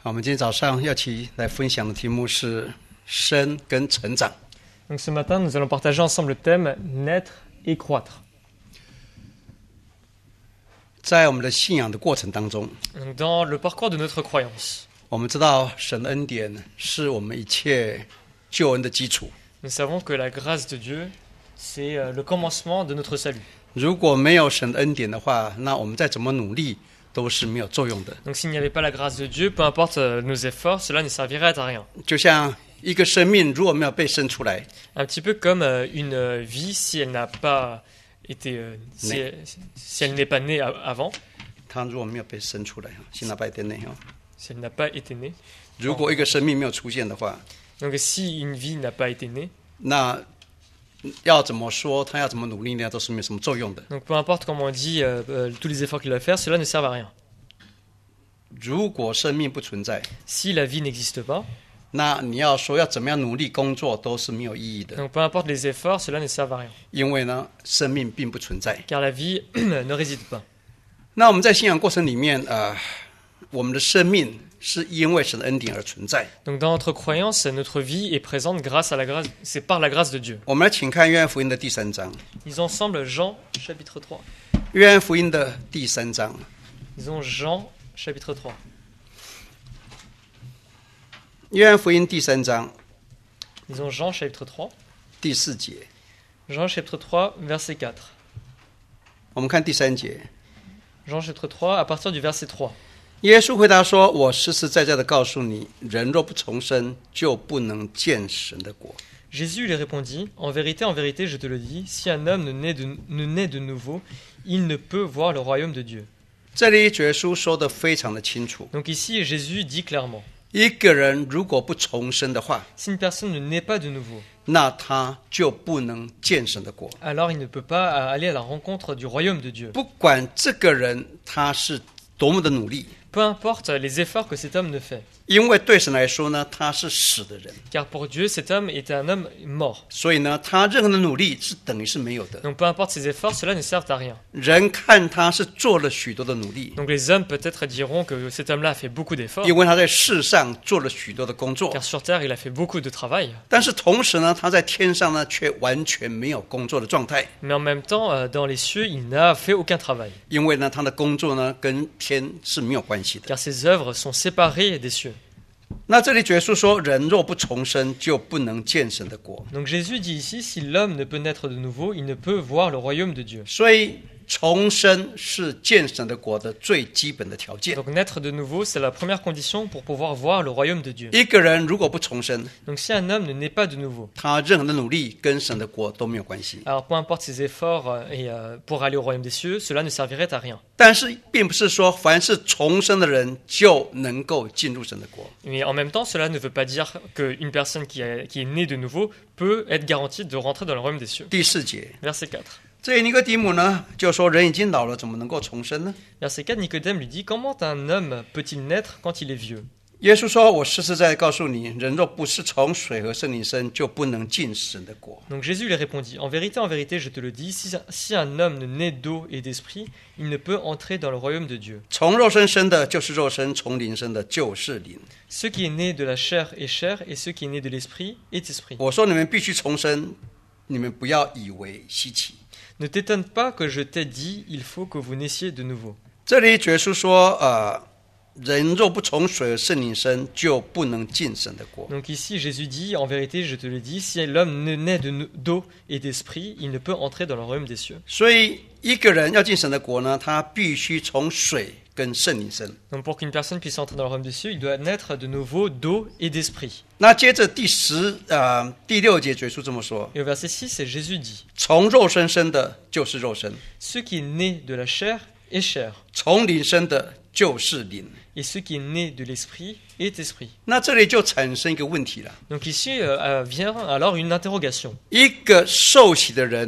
好，我们今天早上要起来分享的题目是生跟成长。 Donc ce matin, nous allons partager ensemble le thème naître et croître. 在我们的信仰的过程当中， Donc, dans le parcours de notre croyance, 我们知道神恩典是我们一切救恩的基础。 nous savons que la grâce de Dieu, c'est le commencement de notre salut. 如果没有神的恩典的话，那我们再怎么努力都是没有作用的。 Donc s'il n'y avait pas la grâce de Dieu, peu importe nos efforts, cela ne servirait à rien. 就像一个生命如果没有被生出来， Un petit peu comme une vie, si elle n'a pas été, si elle n'est pas née avant, 它如果没有被生出来，新纳拜殿内 si elle n'a pas été née. 如果一个生命没有出现的话， Donc si une vie n'a pas été née, 那要怎么说，他要怎么努力呢，都是没有什么作用的。 donc peu importe comment on dit tous les efforts qu'il va faire, cela ne sert à rien. 如果生命不存在， Si la vie n'existe pas, 那你要说要怎么样努力工作都是没有意义的， donc peu importe les efforts, cela ne sert à rien. 因为呢，生命并不存在。 Car la vie ne réside pas. 那我们在信仰过程里面，我们的生命是因为神的恩典而存在。 Donc dans notre croyance, notre vie est présente grâce à la grâce, c'est par la grâce de Dieu. 我们来请看约翰福音的第3章， Lisons ensemble Jean chapitre 3. 约翰福音的第3章， Lisons Jean chapitre 3. 约翰福音第3章 Lisons Jean chapitre 3. 第4节， Jean chapitre 3 verset 4. 我们看第3节。 Jean chapitre 3 à partir du verset 3. 耶稣回答说：“我实实在在的告诉你，人若不重生，就不能见神的国。” Jésus lui répondit, en vérité, je te le dis, si un homme ne naît de nouveau, il ne peut voir le royaume de Dieu. 这里主耶稣说得非常的清楚， Donc ici, Jésus dit clairement, 一个人如果不重生的话， si une personne ne naît pas de nouveau, 那他就不能见神的国。 alors il ne peut pas aller à la rencontre du royaume de Dieu. 不管这个人他是多么的努力， Peu importe les efforts que cet homme ne fait. 因为对神来说呢，他是死的人， Car pour Dieu, cet homme est un homme mort. 所以呢，他任何的努力是等于是没有的。 Donc peu importe ses efforts, cela ne sert à rien. 人看他是做了许多的努力， Donc les hommes peut-être diront que cet homme-là a fait beaucoup d'efforts, 因为他在世上做了许多的工作， car sur terre, il a fait beaucoup de travail. 但是同时呢，他在天上呢却完全没有工作的状态， Mais en même temps, dans les cieux, il n'a fait aucun travail. 因为呢，他的工作呢跟天是没有关系的。 Car ses œuvres sont séparées des cieux. 那这里主耶稣说，人若不重生，就不能见神的国。 Donc Jésus dit ici, si l'homme ne peut naître de nouveau, il ne peut voir le royaume de Dieu. 所以重生是见神的国的最基本的条件。 Donc naître de nouveau, c'est la première condition pour pouvoir voir le royaume de Dieu. 一个人如果不重生， Donc si un homme ne naît pas de nouveau, 他任何的努力跟神的国都没有关系。 alors peu importe ses efforts pour aller au royaume des cieux, cela ne servirait à rien. 但是并不是说凡是重生的人就能够进入神的国。 Mais en même temps, cela ne veut pas dire qu'une personne qui est née de nouveau peut être garantie de rentrer dans le royaume des cieux. 第4节， Verset 4. 这尼哥底母呢就说：“人已经老了，怎么能够重生呢 Verset 4, Nicodème lui dit, comment un homme peut-il naître quand il est vieux ?？” 耶稣说：“我实实在在告诉你，人若不是从水和圣灵生，就不能进神的国。” Donc Jésus lui répondit, en vérité, je te le dis, si un homme ne naît d'eau et d'esprit, il ne peut entrer dans le royaume de Dieu. 从肉身生的就是肉身，从灵生的就是灵。 Ce qui est né de la chair est chair, et ce qui est né de l'esprit est esprit. 我说你们必须重生，你们不要以为稀奇。 Ne t'étonne pas que je t'ai dit, il faut que vous naissiez de nouveau. 这里主耶稣说：“人若不从水和圣灵生，就不能进神的国。” Donc ici, Jésus dit, en vérité, je te le dis, si l'homme ne naît d'eau et d'esprit, il ne peut entrer dans le royaume des cieux. 所以一个人要进神的国呢，他必须从水跟圣灵生。 Donc pour qu'une personne puisse entrer dans le royaume des cieux, il doit naître de nouveau d'eau et d'esprit. 那接着第6节，主耶稣这么说： Et au verset 6, c'est Jésus dit, 从肉身生的就是肉身， ce qui est né de la chair est chair, 从灵生的就是灵。 et ce qui est né de l'esprit est esprit. 那这里就产生一个问题了： Donc ici vient alors une interrogation. 一个受洗的人，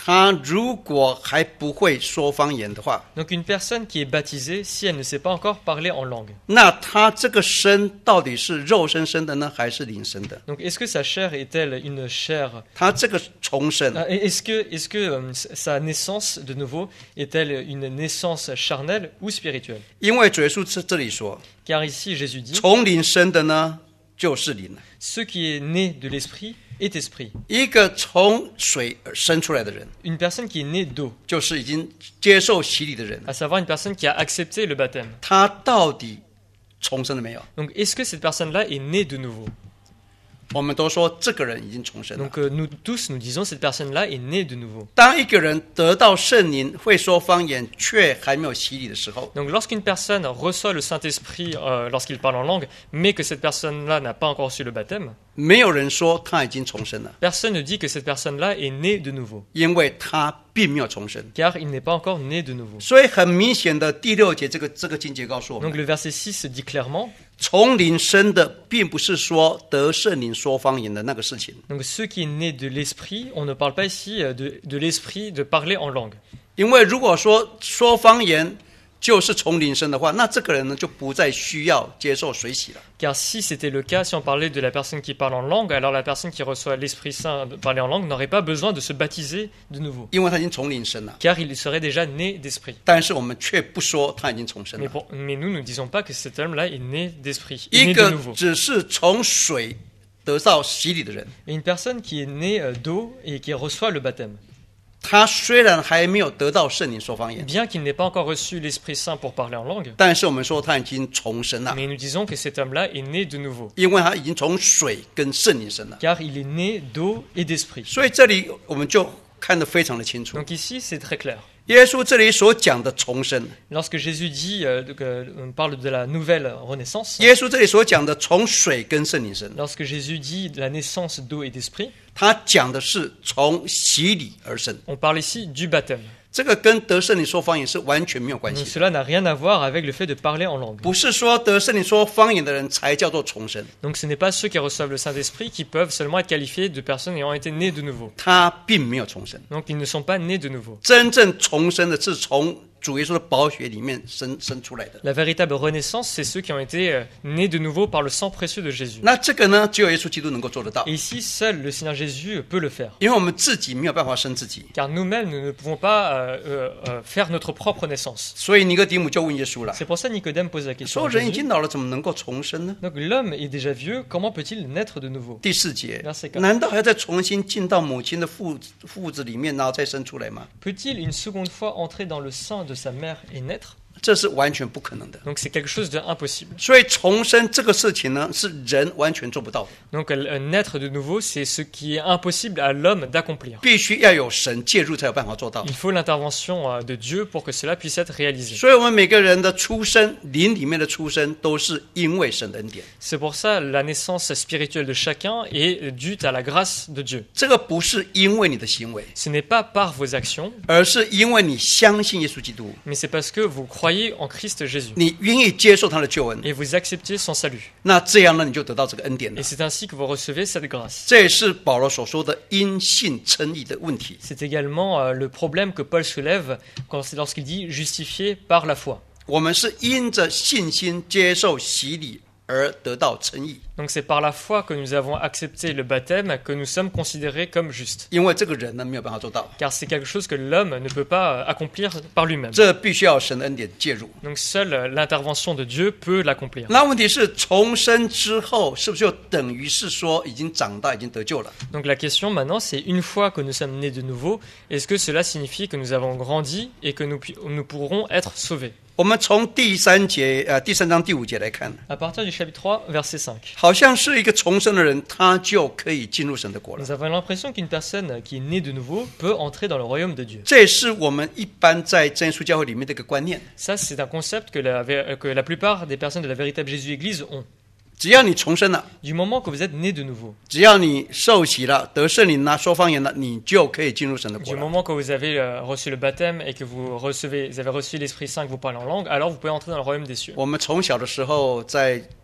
他如果还不会说方言的话， Donc une personne qui est baptisée, si elle ne sait pas encore parler en langue, 那他这个生到底是肉身生的呢，还是灵生的？ donc est-ce que sa chair est-elle une chair 他这个重生， Est-ce que sa naissance de nouveau est-elle une naissance charnelle ou spirituelle? 因为主耶稣这里说， Car ici Jésus dit, 从灵生的呢，就是灵了。 ce qui est né de l'esprit est esprit. 一个从水而生出来的人， Une personne qui est née d'eau, 就是已经接受洗礼的人， à savoir une personne qui a accepté le baptême. 他到底重生了没有？ Donc est-ce que cette personne-là est née de nouveau? 我们都说这个人已经重生了。 Donc nous tous, nous disons cette personne-là est née de nouveau. 当一个人得到圣灵，会说方言，却还没有洗礼的时候， Donc lorsqu'une personne reçoit le Saint-Esprit lorsqu'il parle en langue, mais que cette personne-là n'a pas encore reçu le baptême, 没有人说他已经重生了， personne ne dit que cette personne-là est née de nouveau, 因为他并没有重生。 car il n'est pas encore né de nouveau. 所以很明显的，第6节这个经节告诉我 Donc 们， le verset 6 dit clairement, 从灵生的，并不是说得圣灵说方言的那个事情， donc ce qui est né de l'Esprit, on ne parle pas ici de l'Esprit de parler en langue. 因为如果说方言就是从灵生的话，那这个人呢就不再需要接受水洗了。 Car si c'était le cas, si on parlait de la personne qui parle en langue, alors la personne qui reçoit l'Esprit Saint de parler en langue n'aurait pas besoin de se baptiser de nouveau, 因为他已经从灵生了， car il serait déjà né d'Esprit. 但是我们却不说他已经重生 Mais, 了。 mais nous ne disons pas que cet homme-là est né d'Esprit, est 一 né de 个 nouveau. 只是从水得到洗礼的人， Et une personne qui est née d'eau et qui reçoit le baptême, 他虽然还没有得到圣灵说方言， bien qu'il n'ait pas encore reçu l'Esprit Saint pour parler en langue, 但是我们说他已经重生了， mais nous disons que cet homme-là est né de nouveau, 因为他已经从水跟圣灵生了。 car il est né d'eau et d'Esprit. 所以这里我们就看得非常的清楚。 Donc ici, c'est très clair. 耶稣这里所讲的重生， Lorsque Jésus dit, on parle de la nouvelle renaissance, 耶稣这里所讲的从水跟圣灵生， lorsque Jésus dit de la naissance d'eau et d'esprit, 他讲的是从洗礼而生， on parle ici du baptême. 这个跟得圣灵说方言是完全没有关 Donc 系的。 cela n'a rien à voir avec le fait de parler en langue. 不是说得圣灵说方言的人才叫做重生， Donc ce n'est pas ceux qui reçoivent le Saint-Esprit qui peuvent seulement être qualifiés de personnes ayant été nées de nouveau. 他并没有重生。 Donc ils ne sont pas nés de nouveau. 真正重生的是从主耶稣的宝血里面生出来的。 La véritable renaissance, c'est ceux qui ont été nés de nouveau par le sang précieux de Jésus. 那这个呢，只有耶稣基督能够做得到， Et ici, seul le Seigneur Jésus peut le faire. 因为我们自己没有办法生自己。 Car nous-mêmes, nous ne pouvons pas faire notre propre naissance. 所以尼哥底母就问耶稣了 C'est pour ça que Nicodème pose la：“ question 说 à 人已 Jésus. 经老了，怎么能够重生呢 Donc l'homme est déjà vieux, comment peut-il naître de nouveau？” ？”第4节 Verset 4， 难道还要再重新进到母亲的腹子里面，然后再生出来吗？ Peut-il une seconde fois entrer dans le sein de sa mère et naître？ 这是完全不可能的。 Donc c'est quelque chose d'impossible. 所以重生这个事情呢，是人完全做不到的， Donc naître de nouveau, c'est ce qui est impossible à l'homme d'accomplir. 必须要有神介入才有办法做到。 Il faut l'intervention de Dieu pour que cela puisse être réalisé. 所以，我们每个人的出生，灵里面的出生，都是因为神的恩典。 C'est pour ça la naissance spirituelle de chacun est due à la grâce de Dieu. 这个不是因为你的行为， Ce n'est pas par vos actions, 而是因为你相信耶稣基督， mais c'est parce que vous croyez en Christ Jésus 你愿意接受他的救恩， et vous acceptez son salut. 那这样呢，你就得到这个恩典了 Et。c'est ainsi que vous recevez cette grâce. 这也是保罗所说的因信称义的问题。 C'est également le problème que Paul soulève lorsqu'il dit justifié par la foi. 我们是因着信心接受洗礼而得到称义， Donc c'est par la foi que nous avons accepté le baptême que nous sommes considérés comme justes. 因为这个人呢没有办法做到， Car c'est quelque chose que l'homme ne peut pas accomplir par lui-même. 这必须要神的恩典介入。 Donc seule l'intervention de Dieu peut l'accomplir. 那问题是重生之后，是不是就等于是说已经长大，已经得救了？ Donc la question maintenant, c'est une fois que nous sommes nés de nouveau, est-ce que cela signifie que nous avons grandi et que nous pourrons être sauvés? 我们从第3章第5节来看， À partir du chapitre 3, verset 5, 好像是一个重生的人，他就可以进入神的国了。 nous avons l'impression qu'une personne qui est née de nouveau peut entrer dans le royaume de Dieu. 这也是我们一般在真耶稣教会里面的一个观念。 Ça, c'est un concept que la plupart des personnes de la véritable Jésus-Église ont. 只要你重生了， Du moment que vous êtes né de nouveau, 只要你受洗了、得圣灵了、说方言了，你就可以进入神的国 du 了。 moment que vous avez reçu le baptême et que vous avez reçu l'Esprit Saint, que vous parlez en langue, alors vous pouvez entrer dans le royaume des cieux. 我们从小的时候在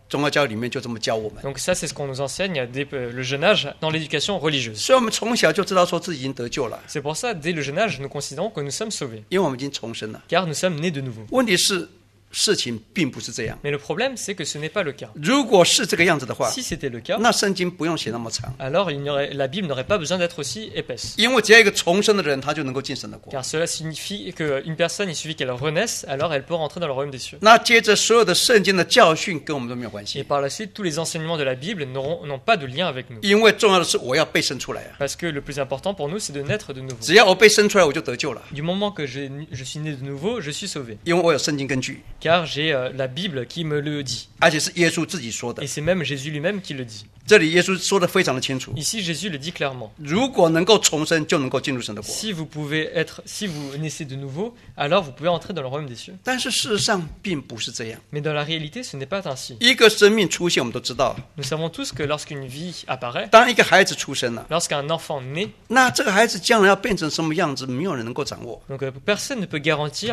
宗教教育里面就这么教我们， Donc ça, c'est ce qu'on nous enseigne dès le jeune âge dans l'éducation religieuse. 所以我们从小就知道说自己已经得救了， C'est pour ça, dès le jeune âge, nous considérons que nous sommes sauvés, 因为我们已经重生了。 car nous sommes nés de nouveau. 问题是事情并不是这样， Mais le problème, c'est que ce n'est pas le cas. 如果是这个样子的话， Si c'était le cas, 那圣经不用写那么长， alors la Bible n'aurait pas besoin d'être aussi épaisse. 因为只要一个重生的人，他就能够进神的国。 Car cela signifie qu'une personne, il suffit qu'elle renaisse, alors elle peut rentrer dans le royaume des cieux. 那接着所有的圣经的教训跟我们都没有关 Et 系， par la suite, tous les enseignements de la Bible n'ont pas de lien avec nous. 因为重要的是我要被生出来啊！ Parce que le plus important pour nous, c'est de naître de nouveau. 只要我被生出来，我就得救了， Du moment que je suis né de nouveau, je suis sauvé. 因为我有圣经根据， Car j'ai la Bible qui me le dit. 而且是耶稣自己说的 Et。c'est même Jésus lui-même qui le dit. 这里耶稣说的非常的清楚， Ici, Jésus le dit clairement. 如果能够重生，就能够进入神的国。 Si vous naissez de nouveau, alors vous pouvez entrer dans le royaume des cieux. 但是事实上并不是这样， Mais dans la réalité, ce n'est pas ainsi. 一个生命出现，我们都知道， Nous savons tous que lorsqu'une vie apparaît, 当一个孩子出生了， lorsqu'un enfant naît, 那这个孩子将来要变成什么样子，没有人能够掌握。 donc personne ne peut garantir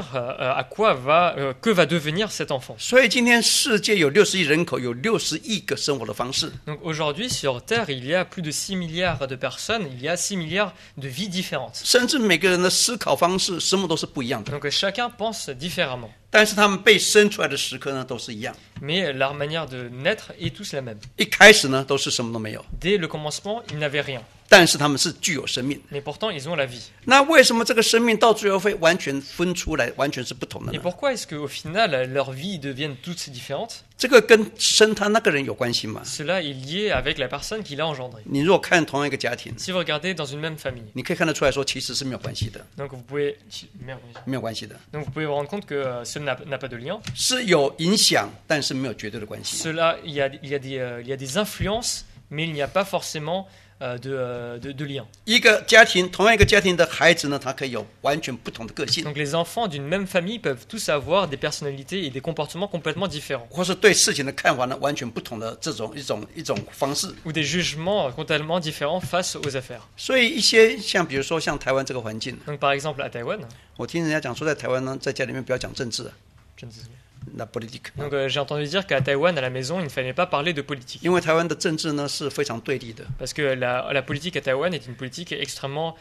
que va devenir cet enfant. 所以今天世界有60亿人口，有60亿个生活的方式。 Donc aujourd'hui, sur Terre, il y a plus de 6 milliards de personnes, il y a 6 milliards de vies différentes. 甚至每个人的思考方式、什么都是不一样的， Donc chacun pense différemment. 但是他们被生出来的时刻呢，都是一样。 Mais leur manière de naître est tous la même. 一开始呢，都是什么都没有， Dès le commencement, ils n'avaient rien. 但是他们是具有生命。 Mais pourtant, ils ont la vie. 那为什么这个生命到最后会完全分出来，完全是不同的 Et 呢？ pourquoi est-ce qu'au final, leurs vies deviennent toutes différentes? 这个跟生他那个人有关系吗？ Cela est lié avec la personne qui l'a engendré. 你如果看同样一个家庭， Si vous regardez dans une même famille, 你可以看得出来说，其实是没有关系的， donc vous pouvez, merde, 没有关系的， donc vous pouvez vous rendre compte que cela n'a pas de lien. 是有影响，但是没有绝对的关系。 Cela, il y a des influences, mais il n'y a pas forcément de lien. 一个家庭，同样一个家庭的孩子呢，他可以有完全不同的个性， Donc les enfants d'une même famille peuvent tous avoir des personnalités et des comportements complètement différents, 或是对事情的看法呢，完全不同的这种一种方式。 ou des jugements totalement différents face aux affaires. 所以一些像比如说像台湾这个环境， Donc par exemple à Taïwan, 我听人家讲说，在台湾呢，在家里面不要讲政治啊， je ne sais pas. la politique， Donc j'ai entendu dire qu'à Taïwan, à la maison, il ne fallait pas parler de politique. 因为台湾的政治呢是非常对立的， Parce que la politique à Taïwan est une politique extrêmement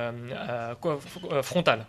frontale,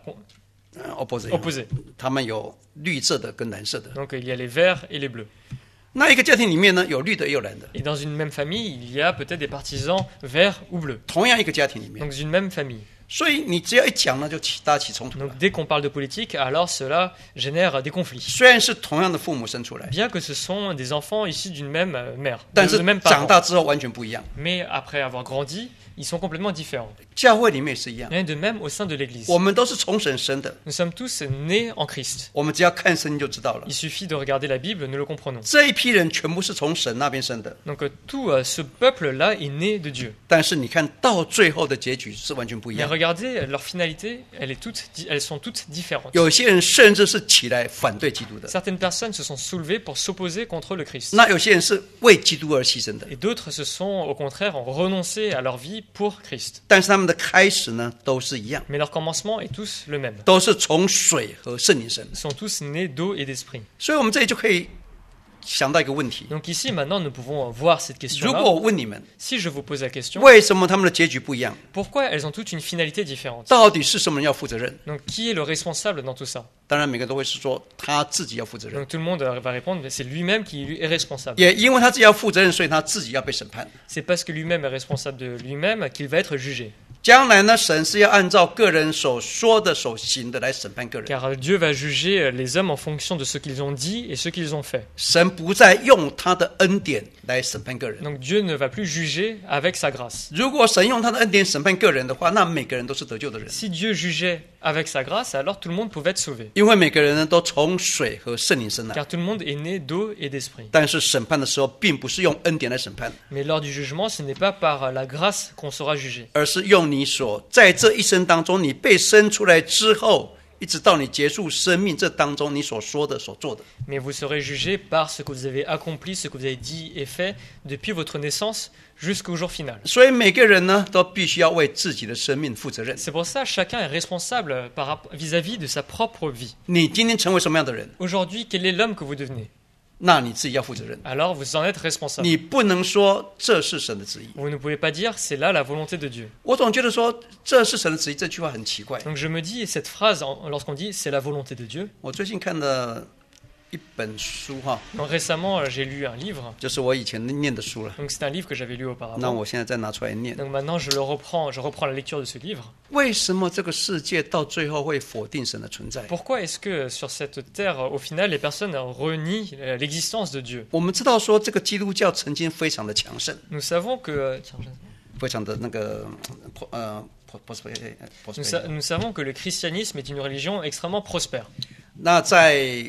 opposée. 他们有绿色的跟蓝色的。 Donc il y a les verts et les bleus. 那一个家庭里面呢，有绿的也有蓝的， Et dans une même famille, il y a peut-être des partisans verts ou bleus. 同样一个家庭里面， Donc une même famille. 所以你只要一讲呢，就大家起冲突了。 Donc dès qu'on parle de politique, alors cela génère des conflits. 虽然是同样的父母生出来， Bien que ce sont des enfants issus d'une même mère, 但是 de même 长 parent. 大之后完全不一样。 Mais après avoir grandi, ils sont complètement différents. 教会里面也是一样， Et de même au sein de l'Église. 我们都是从神生的， Nous sommes tous nés en Christ. 我们只要看圣经就知道了 Il。suffit de regarder la Bible, nous le comprenons. 这一批人全部是从神那边生的， Donc tout ce peuple-là est né de Dieu. 但是你看到最后的结局是完全不一 Mais 样。 regardez, leur finalité, elles sont toutes différentes. 有些人甚至是起来反对基督的， Certaines personnes se sont soulevées pour s'opposer contre le Christ. 那有些人是为基督而牺牲的， Et d'autres se sont, au contraire, ont renoncé à leur vie pour Christ. 但是他们的开始呢都是一样， Mais leur commencement est tous le même. 都是从水和圣灵生。 Ils sont tous nés d'eau et d'esprit. 所以，我们这里就可以想到一个问题： Donc ici, maintenant, nous pouvons voir cette 如果 question-là. 我问你们， Si je vous pose la question, 为什么他们的结局不一样？ pourquoi elles ont toutes une finalité différente? 到底是什么人要负责任？ Donc qui est le responsable dans tout ça? 当然，每个人都会是说他自己要负责任， Donc tout le monde va répondre, mais c'est lui-même qui est responsable. 也因为他自己要负责任，所以他自己要被审判。 C'est parce que lui-même est responsable de lui-même qu'il va être jugé. 将来呢，神是要按照个人所说的、所行的来审判个人。 Car Dieu va juger les hommes en fonction de ce qu'ils ont dit et ce qu'ils ont fait. 神不再用他的恩典来审判个人。 Donc Dieu ne va plus juger avec sa grâce. 如果神用他的恩典审判个人的话，那每个人都是得救的人， Si Dieu jugeait avec sa grâce, alors tout le monde pouvait être sauvé. 因为每个人呢都从水和圣灵生来。 Car tout le monde est né d'eau et d'esprit. 但是审判的时候，并不是用恩典来审判， Mais lors du jugement, ce n'est pas par la grâce qu'on sera jugé. 而是用你所在这一生当中，你被生出来之后，一直到你结束生命这当中，你所说的、所做的。 Mais vous serez jugé par ce que vous avez accompli, ce que vous avez dit et fait depuis votre naissance jusqu'au jour final. 所以每个人呢，都必须要为自己的生命负责任。 C'est pour ça que chacun est responsable vis-à-vis de sa propre vie. 你今天成为什么样的人， Aujourd'hui, quel est l'homme que vous devenez? 那你自己要负责任。 alors vous en êtes responsable. 你不能说这是神的旨意。 Vous ne pouvez pas dire c'est là la volonté de Dieu. 我总觉得说这是神的旨意这句话很奇怪。 Donc je me dis, cette phrase, lorsqu'on dit c'est la volonté de Dieu, 我最近看了一本书哈， donc récemment j'ai lu un livre, 就是我以前念的书了。 donc c'est un livre que j'avais lu 那 auparavant. 我现在再拿出来念。 Donc maintenant je reprends la lecture de ce livre. 为什么这个世界到最后会否定神的存在？ Pourquoi est-ce que sur cette terre, au final, les personnes renient l'existence de Dieu? 我们知道说这个基督教曾经非常的强盛， Nous savons que... 非常的那个 Nous savons que le christianisme est une religion extrêmement prospère. 那在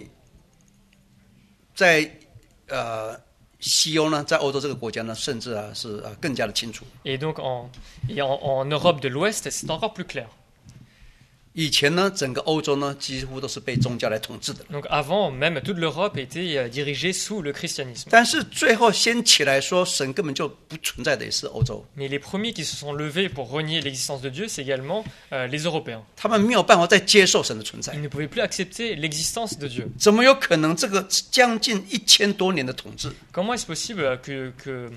西欧呢，在欧洲这个国家呢，甚至是更加的清楚。 Et donc en Europe de l'Ouest, c'est encore plus clair. 以前呢，整个欧洲呢，几乎都是被宗教来统治的。 Donc avant, même toute l'Europe était dirigée sous le christianisme. 但是最后先起来说，神根本就不存在的也是欧洲， Mais les premiers qui se sont levés pour renier l'existence de Dieu, c'est également les Européens. 他们没有办法再接受神的存在 Ils。ne pouvaient plus accepter l'existence de Dieu. 怎么有可能这个将近1000多年的统治， Comment est-ce possible que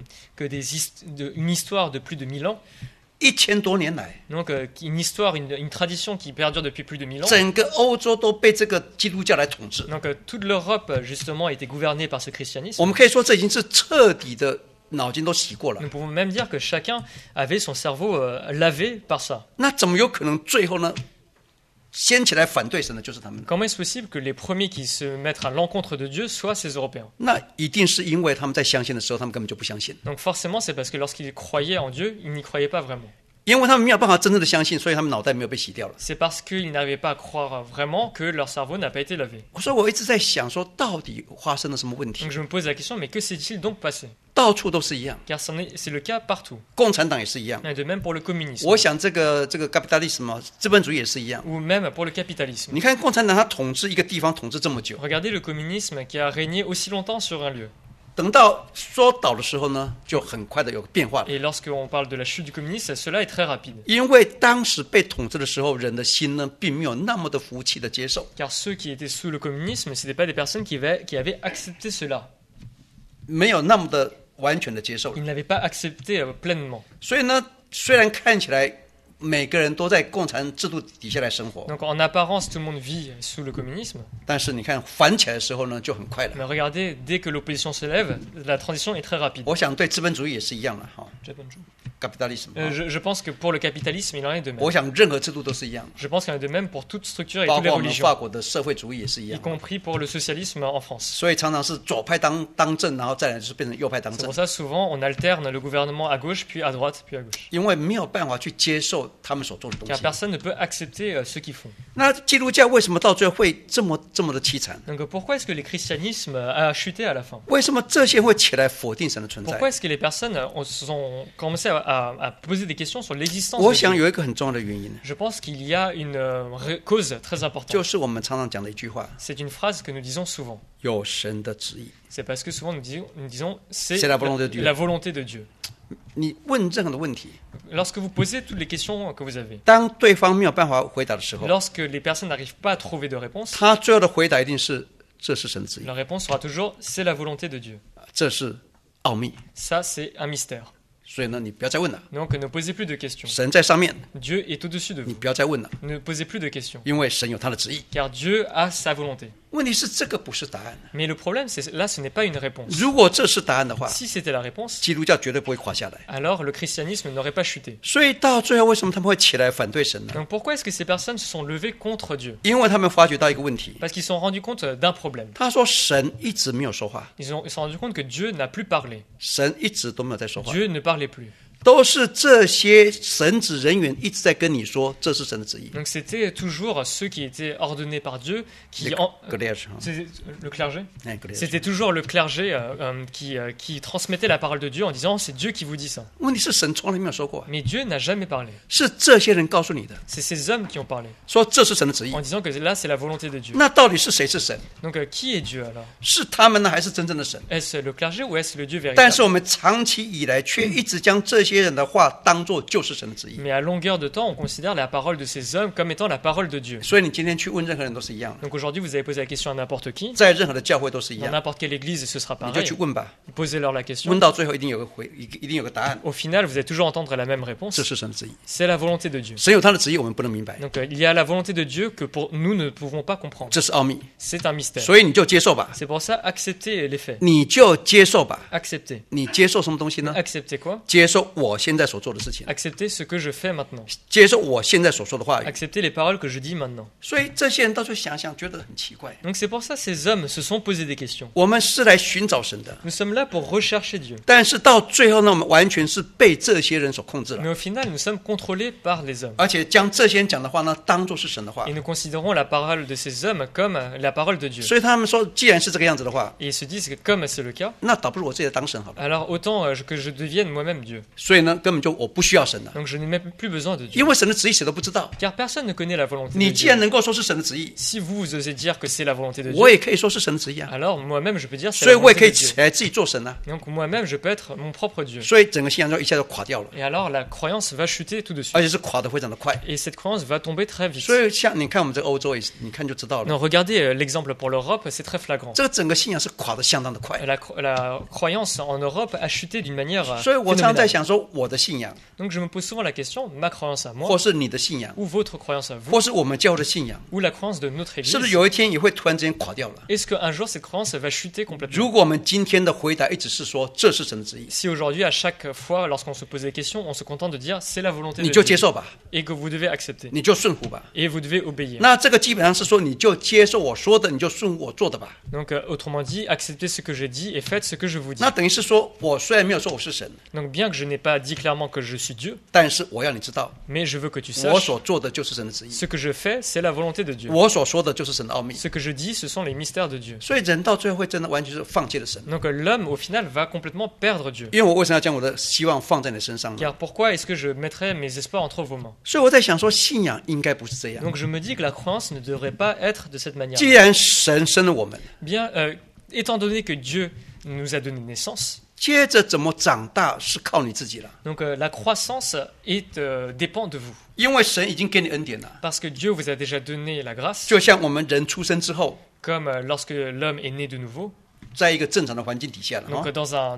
une histoire de plus de 1000 ans, 1000多年来， donc une histoire, une tradition qui perdure depuis plus de 1000 ans, 整个欧洲都被这个基督教来统治。 donc toute l'Europe justement a été gouvernée par ce christianisme. 我们可以说，这已经是彻底的脑筋都洗过了 Nous。pouvons même dire que chacun avait son cerveau lavé par ça. 那怎么有可能最后呢，先起来反对神的就是他们呢？ Comment est-ce possible que les premiers qui se mettent à l'encontre de Dieu soient ces Européens? 那一定是因为他们在相信的时候，他们根本就不相信， Donc forcément, c'est parce que lorsqu'ils croyaient en Dieu, ils n'y croyaient pas vraiment. 因为他们没有办法真正的相信，所以他们脑袋没有被洗掉了。 C'est parce qu'ils n'arrivaient pas à croire vraiment que leur cerveau n'a pas été lavé. 所以我一直在想说，到底发生了什么问题？ Donc je me pose la question, mais que s'est-il donc passé? 到处都是一样， Car c'est le cas partout. 共产党也是一样。 Et de même pour le communisme. 我想这个 capitalism 资本主义也是一样。 Ou même pour le capitalisme. 你看共产党他统治一个地方统治这么久， Regardez le communisme qui a régné aussi longtemps sur un lieu. 等到说倒的时候呢，就很快的有变化了。 Et lorsqu'on parle de la chute du communisme, cela est très rapide. 因为当时被统治的时候，人的心呢，并没有那么的服气的接受， Car ceux qui étaient sous le communisme, ce n'étaient pas des personnes qui avaient accepté cela. 没有那么的完全的接受。 Ils n'avaient pas accepté pleinement. 所以呢，虽然看起来每个人都在共产制度底下来生活， Donc en apparence, tout le monde vit sous le communisme. 但是你看反起来的时候呢，就很快了。 Mais regardez, dès que l'opposition se lève, la transition est très rapide. 我想对资本主义也是一样的哈 ，capitalism。 Je pense que pour le capitalisme, il en est de même. 我想任何制度都是一样的， Je pense qu'il en est de même pour toute structure et 包 toutes les 括我们法 religions, 国的社会主义也是一 y 样。 compris pour le socialisme en France. 所以常常是左派当政，然后再来就是变成右派当 C'est 政 pour，ça souvent on alterne le gouvernement à gauche, puis à droite, puis à gauche. 因为没有办法去接受他们所做的东 Car 西。 personne ne peut accepter ce qu'ils font. 那基督教为什么到最后会这么的凄惨？ Donc pourquoi est-ce que le christianisme a chuté à la fin? 为什么这些会起来否定神的存在？ Pourquoi est-ce que les personnes ont commencé à poser des questions sur l'existence 我 de 想 Dieu? 有一个很重要的原因， Je pense qu'il y a une cause très 就 importante. 是我们常常讲的一句话： C'est une phrase que nous disons souvent. 有神的旨意。 C'est parce que souvent nous disons c'est C'est la volonté de Dieu. la volonté de Dieu. 你问任何的问题， Lorsque vous posez toutes les questions que vous avez, 当对方没有办法回答的时候， lorsque les personnes n'arrivent pas à trouver de réponse, 他最后的回答一定是：这是神的旨意， la réponse sera toujours c'est la volonté de Dieu. 这是奥秘。 Ça, c'est un mystère. 所以呢，你不要再问了， Donc ne posez plus de questions. 神在上面， Dieu est au-dessus de 你 vous. 不要再问了， Ne posez plus de questions. 因为神有他的旨意。 Car Dieu a sa volonté. 问题是这个不是答案。 Mais le problème, c'est là, ce n'est pas une réponse. 如果这是答案的话， Si c'était la réponse, 基督教绝对不会垮下来。 alors le christianisme n'aurait pas chuté. 所以到最后，为什么他们会起来反对神呢？ Donc pourquoi est-ce que ces personnes se sont levées contre Dieu? 因为他们发觉到一个问题， Parce qu'ils se sont rendus compte d'un problème. 他说神一直没有说话， Ils se sont rendus compte que Dieu n'a plus parlé. 神一直都没有在说话， Dieu ne parlait plus. 都是这些神职人员一直在跟你说这是神的旨意。 Donc c'était toujours ceux qui étaient ordonnés par Dieu qui... 格列什， C'était le clergé? 哎，格列什。 C'était toujours le clergé qui transmettait la parole de Dieu en disant c'est Dieu qui vous dit ça. 问题是神从来没有说过， Mais Dieu n'a jamais parlé. 是这些人告诉你的， C'est ces hommes qui ont parlé 说这是神的旨意 en。disant que là c'est la volonté de Dieu. 那到底是谁是神？ Donc qui est Dieu alors? 是他们呢，还是真正的神？ Est-ce le clergé ou est-ce le Dieu 但 véritable? 是我们长期以来却一直将这些些人的话当作就是神的旨意。 Mais à longueur de temps, on considère la parole de ces hommes comme étant la parole de Dieu. 所以你今天去问任何人都是一样的， Donc aujourd'hui, vous avez posé la question à n'importe qui, 在任何的教会都是一 dans 样， n'importe quelle église, ce sera 你就 pareil. 去问吧， Posez-leur la question. 问到最后一定有个答案， Au final, vous allez toujours entendre la même réponse. 这是神的旨意。 C'est la volonté de Dieu. 神有他的旨意，我们不能明白， Donc il y a la volonté de Dieu que pour nous ne pouvons pas comprendre. 这是奥秘， C'est un mystère. 所以你就接受吧， C'est pour ça, acceptez les faits. 你就接受吧。 Acceptez. 你接受什么东西呢？ Acceptez quoi? 接受我现在所做的事情， Acceptez ce que je fais maintenant. 接受我现在所说的话语。 Acceptez les paroles que je dis maintenant. 所以这些人到时候想想，觉得很奇怪。 Donc c'est pour ça ces hommes se sont posés des questions. 我们是来寻找神的， Nous sommes là pour rechercher Dieu. 但是到最后呢，我们完全是被这些人所控制了， Mais au final, nous sommes contrôlés par les hommes. 而且将这些人讲的话呢，当作是神的话 Et。nous considérons la parole de ces hommes comme la parole de Dieu. 所以他们说，既然是这个样子的话， Et ils se disent que comme c'est le cas, 那倒不如我自己来当神好了。 alors autant que je devienne moi-même Dieu. 所以呢，根本就我不需要神了， Donc je n'ai même plus besoin de Dieu. 因为神的旨意谁都不知道。 Car personne ne connaît la volonté 你 de 既然 Dieu. 能够说是神的旨意， Si vous osez dire que c'est la volonté de 我 Dieu, 也可以说是神的旨意啊。 alors moi-même je peux dire c'est 所以 la 我也可 volonté 以 de Dieu. 起来自己做神啊。 Donc moi-même je peux être mon propre Dieu. 所以整个信仰就一下就垮掉了， Et alors la croyance va chuter tout de suite. 而且是垮得非常的快。 Et cette croyance va tomber très vite. 所以像你看我们这个欧洲也是，你看就知道了， Non, regardez l'exemple pour l'Europe, c'est très flagrant. 这个整个信仰是垮得相当的快。 La croyance en Europe a chuté d'une manière 所以我常常在 phénoménale. 想说，我的信仰， Donc je me pose souvent la question, ma croyance à moi, 或是你的信仰， ou votre croyance à vous, 或是我们教会的信仰， ou la croyance de notre 是不是 Église, 有一天也会突然之间垮掉了？ est-ce qu'un jour cette croyance va chuter complètement? 如果我们今天的回答一直是说这是神的旨意， Si aujourd'hui, à chaque fois, lorsqu'on se pose des questions, on se contente de dire c'est la volonté 你 de 就接 Dieu, 受吧， et que vous devez accepter, 你就顺服吧。 et vous devez obéir. 那这个基本上是说，你就接受我说的，你就顺我做的吧。 Donc autrement dit, acceptez ce que je dis et faites ce que je vous dis. 那等于是说，我虽然没有说我是神， Donc bien que je n'ai pas dit clairement que je suis Dieu, 但是我要你知道， mais je veux que tu 我 saches, 所做的就是神的旨意， ce que je fais, c'est la volonté de Dieu. 我所说的就是神的奥秘。 Ce que je dis, ce sont les mystères de Dieu. 所以人到最后会真的完全是放弃了神。 Donc l'homme, au final, va complètement perdre Dieu. 因为我为什么要将我的希望放在你身上呢？ Car pourquoi est-ce que je mettrais mes espoirs entre vos mains? 所以我在想说，信仰应该不是这样。 Donc je me dis que la croyance ne devrait pas être de cette manière. 既然神生了我们， Bien, étant donné que Dieu nous a donné naissance, 接着怎么长大是靠你自己了。 donc la croissance dépend de vous. 因为神已经给你恩典了， Parce que Dieu vous a déjà donné la grâce, 就像我们人出生之后， comme lorsque l'homme est né de nouveau. 在一个正常的环境底下了， Donc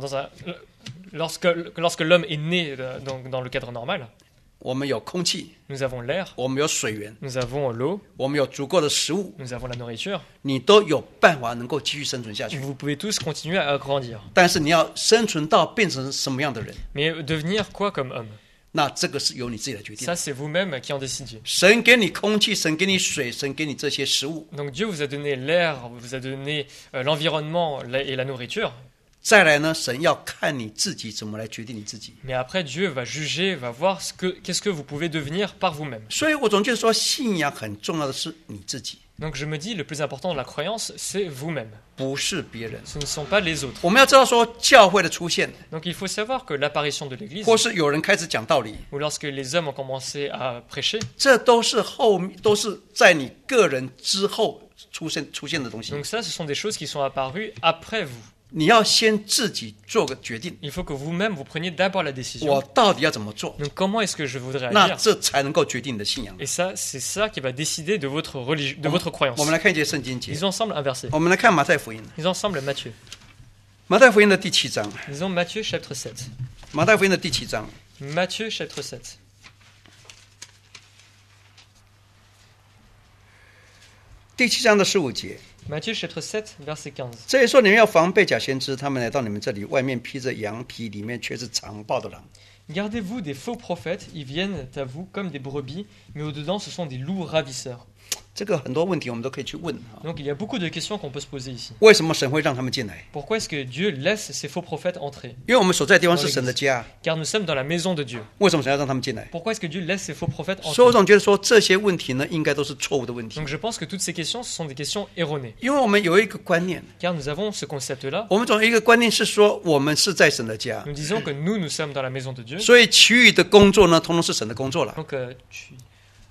lorsque l'homme est né donc, dans le cadre normal, 我们有空气， nous avons l'air, 我们有水源， nous avons l'eau, 我们有足够的食物， nous avons la nourriture. 你都有办法能够继续生存下去。 Vous pouvez tous continuer à grandir. 但是你要生存到变成什么样的人， Mais devenir quoi comme homme? 那这个是由你自己来决定。 Ça, c'est vous-même qui en décidez. 神给你空气，神给你水，神给你这些食物， Donc Dieu vous a donné l'air, vous a donné l'environnement et la nourriture. 再来呢，神要看你自己怎么来决定你自己。 Mais après, Dieu va juger, va voir qu'est-ce que vous pouvez devenir par vous-même. 所以我总觉得说，信仰很重要的是你自己， Donc je me dis, le plus important de la croyance, c'est vous-même. 不是别人。 Ce ne sont pas les autres. 我们要知道说，教会的出现， Donc il faut savoir que l'apparition de l'Église, 或是有人开始讲道理， ou lorsque les hommes ont commencé à prêcher, 这都是都是在你个人之后出现的东西。 donc ça, ce sont des choses qui sont apparues après vous. 你要先自己做个决定， Il faut que vous-même, vous preniez d'abord la décision. 我到底要怎么做， Donc comment est-ce que je voudrais 那 agir? 这才能够决定你的信仰。 Et ça, c'est ça qui va décider de votre croyance. 我们来看一节圣经节， Lisons ensemble un verset. 我们来看马太福音， Lisons ensemble Matthieu. 马太福音的第7章， Lisons Matthieu chapitre 7. 马太福音的第7章， Matthieu chapitre 7. 第7章的15节。 Matthieu chapitre 7, verset 15. 这里说你们要防备假先知，他们来到你们这里，外面披着羊皮，里面却是残暴的狼。 Gardez-vous des faux prophètes, ils viennent à vous comme des brebis, mais au-dedans ce sont des loups ravisseurs. 这个很多问题我们都可以去问啊， Donc il y a beaucoup de questions qu'on peut se poser ici. 为什么神会让他们进来？ Pourquoi est-ce que Dieu laisse ces faux prophètes entrer? 因为我们所在的地方是神的家， Car nous sommes dans la maison de Dieu. 为什么神要让他们进来？ Pourquoi est-ce que Dieu laisse ces faux prophètes 所以我 entrer? 总觉得说这些问题呢，应该都是错误的问题， Donc je pense que toutes ces questions, ce sont des questions erronées. 因为我们有一个观念， Car nous avons ce concept-là. 我们总有一个观念是说，我们是在神的家， Nous disons que nous sommes dans la maison de Dieu. 所以其余的工作呢，通通是神的工作了。 Donc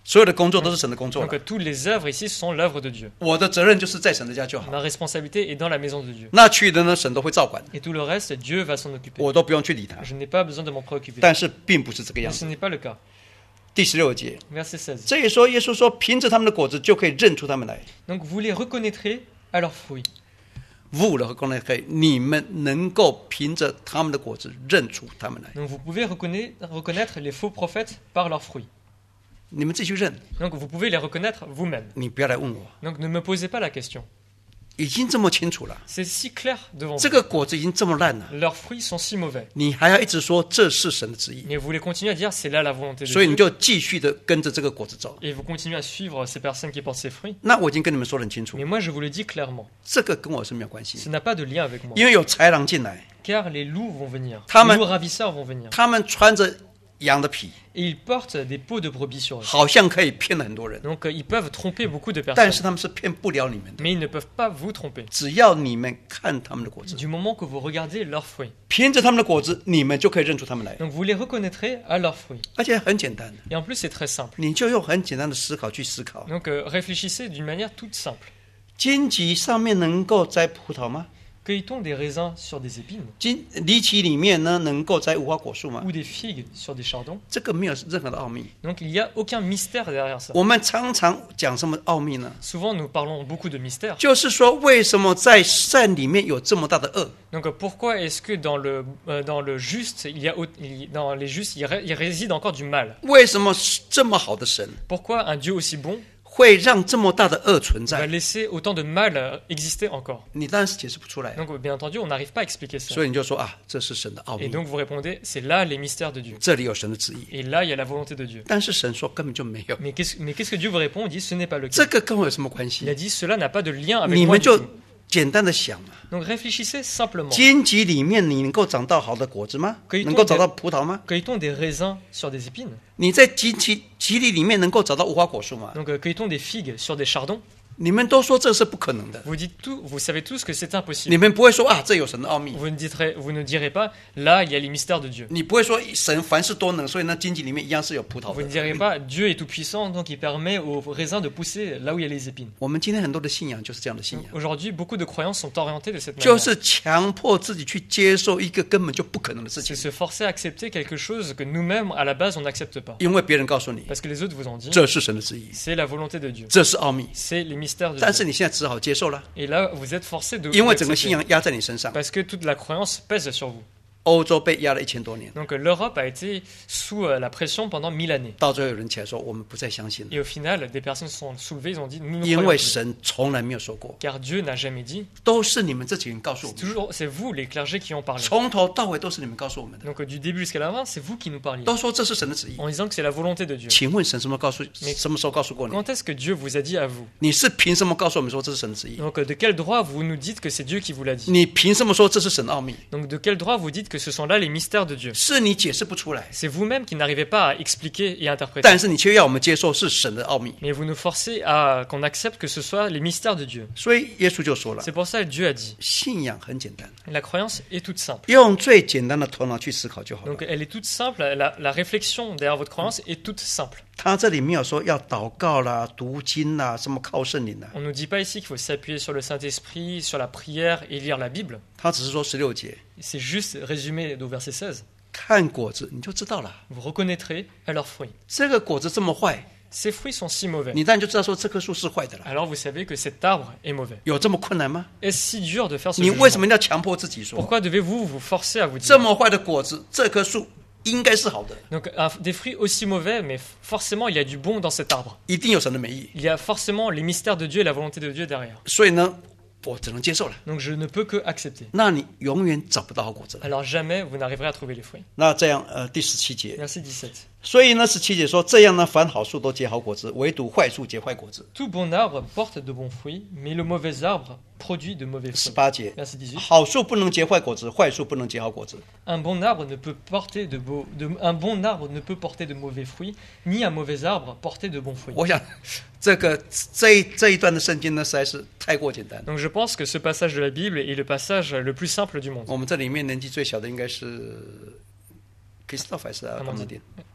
所有的工作都是神的工作了。 Donc toutes les œuvres ici sont l'œuvre de Dieu. 我的责任就是在神的家就好， Ma responsabilité est dans la maison de Dieu. 那去的呢，神都会照管， Et tout le reste, Dieu va s'en occuper. 我都不用去理他。 Je n'ai pas besoin de m'en préoccuper. 但是并不是这个样 Mais 子。 ce n'est pas le cas. 第16节， Verset 16. 这里说耶稣说，凭着他们的果子就可以认出他们来。 Donc vous les reconnaîtrez à leurs fruits. 误了和功能可以，你们能够凭着他们的果子认出他们来。 Donc vous pouvez reconnaître les faux prophètes par leurs fruits. 你们自己去认， Donc vous pouvez les reconnaître vous-même. 你不要来问我， Donc ne me posez pas la question. 已经这么清楚了， C'est si clair devant 这 vous. 个果子已经这么烂了， Leurs fruits sont si mauvais. 你还要一直说这是神的旨意， Mais vous voulez continuer à dire c'est là la volonté de 所以你 Dieu. 就继续的跟着这个果子走。 Et vous continuez à suivre ces personnes qui portent ces fruits. 那我已经跟你们说得很清楚， Mais moi je vous le dis clairement. 这个跟我是没有关系 Ce，n'a pas de lien avec moi. 因为有豺狼进来， Car les loups vont venir. Tamen- Les loups ravisseurs vont venir. 他们穿着羊的皮， Et ils portent des peaux de brebis sur eux. 好像可以骗了很多人， Donc ils peuvent tromper beaucoup de 但 personnes. 是他们是骗不了你们的。 Mais ils ne peuvent pas vous tromper. 只要你们看他们的果子， Du moment que vous regardez leurs fruits. 凭着他们的果子，你们就可以认出他们来， Donc vous les reconnaîtrez à leurs fruits. 而且很简单， Et en plus c'est très simple. 你就用很简单的思考去思考。 Donc réfléchissez d'une manière toute simple. 荆棘上面能够摘葡萄吗？ Cueille-t-on des raisins sur des épines 离奇里面呢能够摘无花果树吗？ ou des figues sur des chardons? 这个没有任何的奥秘。 Donc il n'y a aucun mystère derrière ça. 我们常常讲什么奥秘呢？ Souvent nous parlons beaucoup de mystères. 就是说，为什么在善里面有这么大的恶？ Donc pourquoi est-ce que dans le juste, dans les justes, il réside encore du mal? 为什么这么好的神 Pourquoi un Dieu aussi bon 会让这么大的恶存 va 在？ laisser autant de mal exister encore? 你当然是解释不出来， Donc bien entendu, on n'arrive pas à expliquer ça. 所以你就说啊，这是神的奥 Et 秘， donc vous répondez, c'est là les mystères de Dieu. 这里有神的旨意。 Et là, il y a la volonté de Dieu. 但是神说根本就没有， Mais qu'est-ce que Dieu vous répond? Il dit, ce n'est pas le 这 cas. 个跟我有什么关 Il 系 a？dit, cela n'a pas de lien avec 你 moi 们 du 就 tout. 简单的想嘛， Donc réfléchissez simplement. 荆棘里面你能够长到好的果子吗？ 可以能够找到葡萄吗？ Cueille-t-on des raisins sur des épines? 你在棘里面能够找到无花果树吗？ Donc cueille-t-on des figues sur des chardons? 你们都说这是不可能的， Vous savez tous que c'est impossible. 你们不会说啊，这有神的奥秘。 Vous ne direz pas, là, il y a les mystères de Dieu. 你不会说神凡事多能，所以呢，荆棘里面一样是有葡萄 Vous ne 的。 direz pas, Dieu est tout-puissant, donc il permet aux raisins de pousser là où il y a les épines. 我们今天很多的信仰就是这样的信仰， Aujourd'hui, beaucoup de croyances sont orientées de cette 就 manière. 是强迫自己去接受一个根本就不可能的事 C'est 情， se forcer à accepter quelque chose que nous-mêmes, à la base, on n'accepte pas. 因为别人告诉你 Parce que les autres vous ont dit, 这是神的旨意， c'est la volonté de Dieu. 这是奥秘， C'est les mystères de 但是 Dieu. 你现在只好接受了， Et là, vous êtes forcé de 因为整个信 d'accepter. 仰压在你身上。 Parce que toute la croyance pèse sur vous. 欧洲被压了1000多年， Donc l'Europe a été sous la pression pendant 1000 années. 到最后有人起来说我们不再相信了， Et au final, des personnes se sont soulevées, ils ont dit, nous ne 因 croyons 为 plus. 神从来没有说过， Car Dieu n'a jamais dit. 都是你们这几人告诉我们， C'est vous, les clergés, qui ont parlé. 从头到尾都是你们告诉我们的， Donc du début jusqu'à la fin, c'est vous qui nous parliez. 都说这是神的旨意。 En disant que c'est la volonté de Dieu. 请问神什么时候告诉过你？ Quand est-ce que Dieu vous a dit à vous? 你是凭什么告诉我们说这是神的旨意？ Donc de quel droit vous nous dites que c'est Dieu qui vous l'a dit? 你凭什么说这是神的奥秘？ Donc de quel droit vous dites que ce sont là les mystères de Dieu? 是你解释不出来， C'est vous-même qui n'arrivez pas à expliquer et interpréter. 但是你却要我们接受是神的奥秘。 Mais vous nous forcez à qu'on accepte que ce soit les mystères de Dieu. 所以耶稣就说了， C'est pour ça que Dieu a dit. 信仰很简单， La croyance est toute simple. 用最简单的头脑去思考就好了 Donc。elle est toute simple, la réflexion derrière votre croyance est toute simple. 他这里没有说要祷告啦、读经啦、什么靠圣灵啦， On ne nous dit pas ici qu'il faut s'appuyer sur le Saint-Esprit, sur la prière et lire la Bible. 他只是说16节， C'est juste résumé au verset 16. 看果子你就知道了。 Vous reconnaîtrez à leurs fruits. 这个果子这么坏， Ces fruits sont si mauvais. 你当然就知道说这棵树是坏的了。 Alors vous savez que cet arbre est mauvais. 有这么困难吗？ Est-ce si dur de faire ce 你为什 jugement? 么要强迫自己说 Pourquoi devez-vous vous forcer à vous 这 dire? 么坏的果子，这棵树应该是好的， Donc des fruits aussi mauvais, mais forcément il y a du bon dans cet arbre. 一定有神的美意。 Il y a forcément les mystères de Dieu et la volonté de Dieu derrière. 所以呢，我只能接受了。 Donc je ne peux que accepter. 那你永远找不到好果子了。 Alors jamais vous n'arriverez à trouver les fruits. 那这样，第17节， Verset 17. 所以呢，17节说，这样呢，凡好树都结好果子，唯独坏树结坏果子。 Tout bon arbre porte de bons fruits, mais le mauvais arbre produit de mauvais fruits. 18节， Verset 18. 好树不能结坏果子，坏树不能结好果子。 Un bon arbre ne peut porter un bon arbre ne peut porter de mauvais fruits, ni un mauvais arbre porter de bons fruits. 我想，这一段的圣经呢，实在是太过简单。 Donc je pense que ce passage de la Bible est le passage le plus simple du monde. 我们这里面年纪最小的应该是 Christophe 还是阿阿蒙迪蒙迪？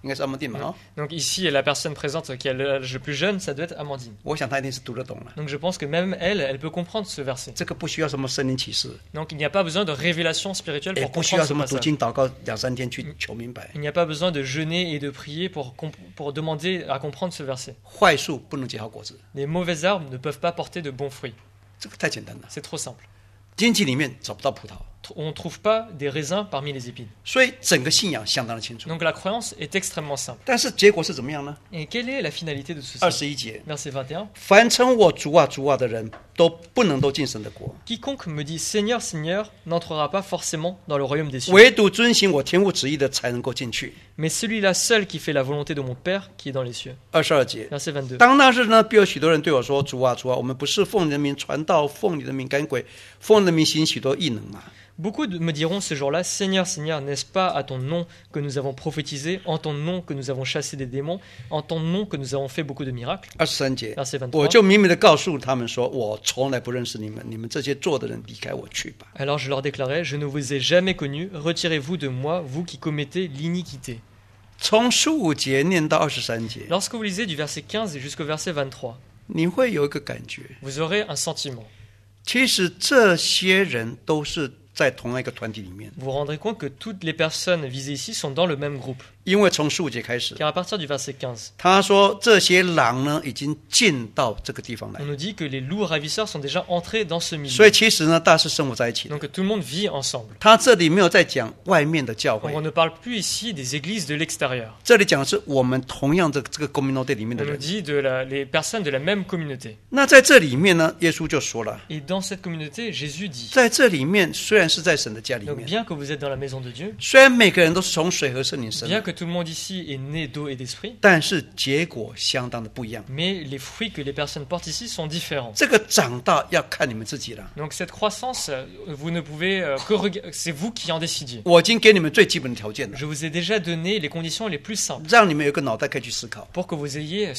应该是阿曼丁嘛哈。 Donc ici, la personne présente qui a l'âge le plus jeune, ça doit être Amandine. 我想他一定是读得懂了。 Donc je pense que même elle peut comprendre ce verset. 这个不需要什么圣灵启示， Donc il n'y a pas besoin de révélation spirituelle 也 pour 不需要 comprendre 什 ce 么读 passage. 经祷告2-3天去求明白。 Il n'y a pas besoin de jeûner et de prier pour demander à comprendre ce verset. 坏树不能结好果子， Les mauvais arbres ne peuvent pas porter de bons fruits. 这个太简单了。 C'est trop simple. 经济里面找不到葡萄， On ne trouve pas des raisins parmi les épines. 所以整个信仰相当的清楚。 Donc la croyance est extrêmement simple. 但是结果是怎么样呢？ Et quelle est la finalité de ceci? 21节， Verset 21. 凡称我主啊主啊的人，都不能都进神的国， Quiconque me dit Seigneur, Seigneur n'entrera pas forcément dans le royaume des cieux. 唯独遵行我天父旨意的才能够进去。 Mais celui-là seul qui fait la volonté de mon Père qui est dans les cieux. 22节， Verset 22. 当那日呢，必有许多人对我说：“主啊，主啊，我们不是奉你的名传道，奉你的名赶鬼，奉你的名行许多异能吗？” Beaucoup me diront ce jour-là, Seigneur, Seigneur, n'est-ce pas à ton nom que nous avons prophétisé, en ton nom que nous avons chassé des démons, en ton nom que nous avons fait beaucoup de miracles? 23节， Verset 23. 我就明明的告诉他们说：“我从来不认识你们，你们这些做的人，离开我去吧。 Alors je leur déclarai, je ne vous ai jamais connus, retirez-vous de moi, vous qui commettez l'iniquité. » 从15节念到23节， Lorsque vous lisez du verset 15 jusqu'au verset 23, 你会有一个感觉， vous aurez un sentiment. 其实这些人都是在同样一个团体里面， Vous vous rendrez compte que toutes les personnes visées ici sont dans le même groupe. 因为从15节开始， Car à partir du verset 15, 他说这些狼呢已经进到这个地方来 on，nous dit que les loups ravisseurs sont déjà entrés dans ce 所以 milieu. 其实呢，大家是生活在一起的。 Donc tout le monde vit ensemble. 他这里没有在讲外面的教 Donc 会 on，ne parle plus ici des églises de l'extérieur. 这里讲的是我们同样的这个 community 里面 On 的 nous 人。 dit les personnes de la même communauté. 那在这里面呢，耶稣就说了， Et dans cette communauté, Jésus dit, 在这里面虽然是在神的家里 donc 面， bien que vous êtes dans la maison de Dieu, 虽然每个人都是从水和圣灵生 bien 的， que tout le monde ici est né d'eau et d'esprit, 但是结果相当的不一样。 mais les fruits que les personnes portent ici sont différents. 这个长大要看你们自己了。 Donc cette croissance, vous ne pouvez que c'est vous qui en décidiez. 我已经给你们最基本的条件了， Je vous ai déjà donné les conditions les plus simples 让你们有一个脑袋可以去思考， pour que vous ayez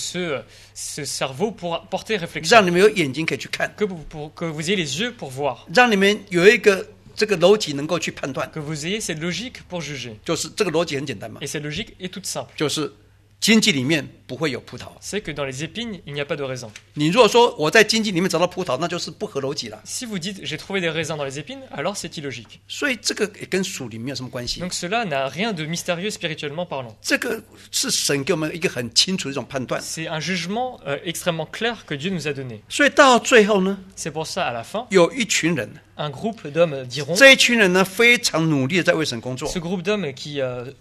ce cerveau pour porter réflexion, 让你们有眼睛可以去看， que vous ayez les yeux pour voir, 让你们有一个这个逻辑能够去判断。 que vous ayez cette logique pour juger. 就是这个逻辑很简单嘛， Et cette logique est toute simple. 就是经济里面不会有葡萄。 C'est que dans les épines, il n'y a pas de raisin. 你如果说我在经济里面找到葡萄，那就是不合逻辑了。 Si vous dites j'ai trouvé des raisins dans les épines, alors c'est illogique. 所以这个也跟属灵没有什么关系。 Donc cela n'a rien de mystérieux spirituellement parlant. 这个是神给我们一个很清楚的一种判断。 C'est un jugement extrêmement clair que Dieu nous a donné. 所以到最后呢， C'est pour ça, à la fin, 有一群人， un groupe d'hommes diront, 这一群人呢非常努力的在为神工作， ce groupe d'hommes qui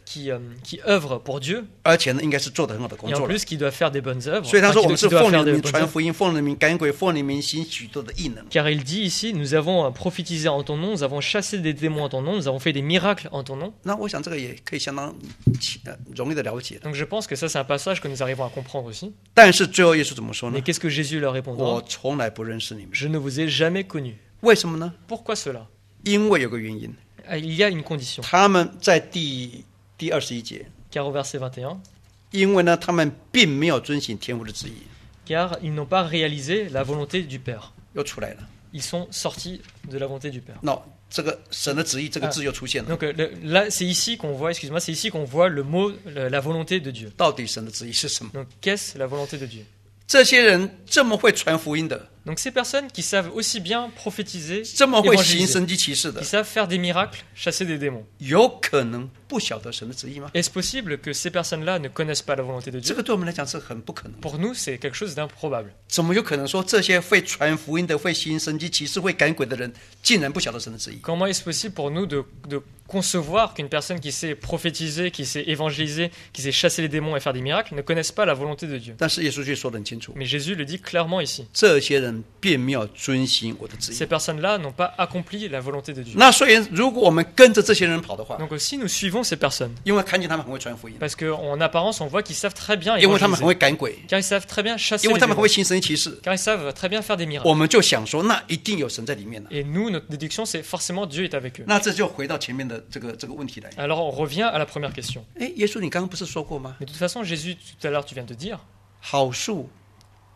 œuvrent pour Dieu, 而且呢应该是做得很好的工 et en 作了。 plus qui doivent faire des bonnes œuvres, 所以他 enfin, 说 qui 我们是 doivent 奉你 faire 的 des 名 bonnes 传 œuvres. 福音，奉你的名赶鬼，奉你的名行许多的异能。 Car il dit ici, nous avons prophétisé en ton nom, nous avons chassé des démons en ton nom, nous avons fait des miracles en ton nom. 那我想这个也可以相当容易的了解的。 Donc je pense que ça c'est un passage que nous arrivons à comprendre aussi. 但是最后耶稣怎么说呢 Mais？qu'est-ce que Jésus leur 我 répondra? 从来不认识你们。 Je ne vous ai jamais connus. 为什么呢？ Pourquoi cela? 因为有个原因， Il y a une condition. 他们在第21节， Car au verset 21, 因为呢，他们并没有遵行天父的旨意， car ils n'ont pas réalisé la volonté du Père. 又出来了。 Ils sont sortis de la volonté du Père. 那这个神的旨意这个字又出现了。 Donc là, c'est ici qu'on voit, excuse-moi, c'est ici qu'on voit le mot la volonté de Dieu. 到底神的旨意是什么？ Donc qu'est-ce la volonté de Dieu? 这些人这么会传福音的， Donc ces personnes qui savent aussi bien prophétiser, 这么会行 évangéliser, 神迹奇事的 qui，savent faire des miracles, chasser des démons. 有可能不晓得神的旨意吗？ Est-ce possible que ces personnes-là ne connaissent pas la volonté de 这 Dieu? 个对我们来讲是很不可能。 Pour nous, c'est quelque chose d'improbable. 怎么有可能说这些会传福音的、会行神迹奇事、会赶鬼的人，竟然不晓得神的旨意？ Comment est-ce possible pour nous de concevoir qu'une personne qui sait prophétiser, qui sait évangéliser, qui sait chasser les démons et faire des miracles ne connaisse pas la volonté de Dieu? 但是耶稣却说得很清楚， Mais Jésus le dit clairement ici. 这些人并没有遵行我的旨意 Ces。personnes-là n'ont pas accompli la volonté de Dieu. 那所以，如果我们跟着这些人跑的话， Donc aussi, nous suivons ces personnes. 因为看见他们很会传福音， Parce qu'en apparence, on voit qu'ils savent très bien 因为他们 évangéliser. 很会赶鬼， Car ils savent très bien chasser 因 les 为他们很 démons. 会行神迹奇事， Car ils savent très bien faire des miracles. 我们就想说，那一定有神在里面了。 Et nous, notre déduction, c'est forcément Dieu est avec eux. 那这就回到前面的这个问题来。 Alors on revient à la première question. 哎，耶稣，你刚刚不是说过吗？ Mais de toute façon, Jésus, tout à l'heure, tu viens de dire, 好树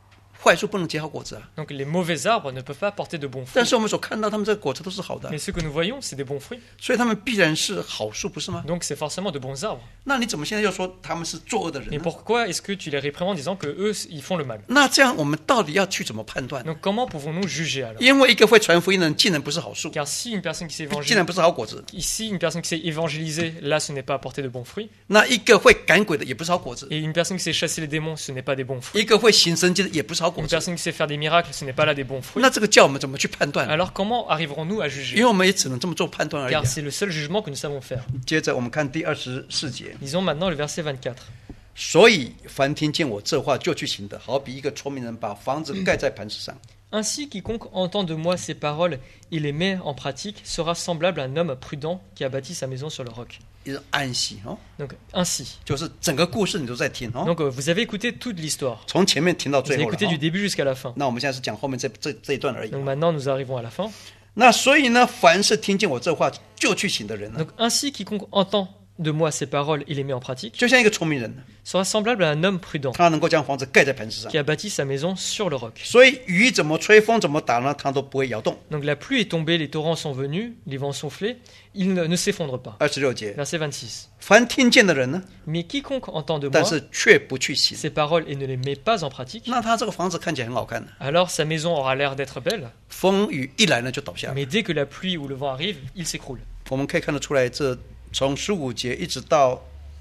坏树不能结好果子啊。 Donc les mauvais arbres ne peuvent pas porter de bons 但 fruits. 是我们所看到，他们这个果子都是好的， Mais ce que nous voyons, c'est des bons fruits. 所以他们必然是好树，不是吗？ Donc c'est forcément de bons arbres. 那你怎么现在又说他们是作恶的人 Mais 呢？ pourquoi est-ce que tu les réprimandes en disant que eux, ils font le mal? 那这样我们到底要去怎么判断？ Donc comment pouvons-nous juger alors? 因为一个会传福音的人，竟然不是好树， Car si une personne qui s'est 竟然不是好果子； ici, une personne qui s'est évangélisée, là, ce n'est pas apporter de bons fruits. 那一个会赶鬼的，也不是好果子； Et une personne qui sait chasser les démons, ce n'est pas des bons fruits. 一个会行神迹的，也不是好果 Une 子。 personne qui sait faire des miracles, ce n'est pas là des bons fruits. 那这个叫我们怎么去判断？ Alors comment arriverons-nous à 因 juger? 为我们也只能这么做判断而已啊。 Car c'est le seul jugement que nous savons faire. 接着我们看第24节， Lisons maintenant le verset 24. 所以凡听见我这话就去行的，好比一个聪明人把房子盖在磐石上。 Ainsi, quiconque entend de moi ces paroles et les met en pratique sera semblable à un homme prudent qui a bâti sa maison sur le roc. 一种安息哦， Donc ainsi. 就是整个故事你都在听哦， Donc vous avez écouté toute l'histoire. 从前面听到 Vous 最 avez 后了、 écouté 哦 du。début jusqu'à la fin. 那我们现在是讲后面这一段而已。 Donc maintenant nous arrivons à la fin. 那所以呢，凡是听见我这话就去行的人呢， Donc ainsi, quiconque entend de moi ces paroles et les met en pratique 就像一个聪明人， sera semblable à un homme prudent 他能够将房子盖在磐石上 qui。a bâti sa maison sur le roc. 所以雨怎么吹，风怎么打呢，它都不会摇动。 Donc la pluie est tombée, les torrents sont venus, les vents soufflaient, ils ne s'effondrent pas. 26节， Verset 26. 凡听见的人呢， Mais quiconque entend de 但 moi 是却不去行， ces paroles et ne les met pas en pratique, 那他这个房子看起来很好看的， alors sa maison aura l'air d'être belle, 风雨一来呢就倒下了。 mais dès que la pluie ou le vent arrive, il s'écroule. 我们可以看得出来，这从15节一直到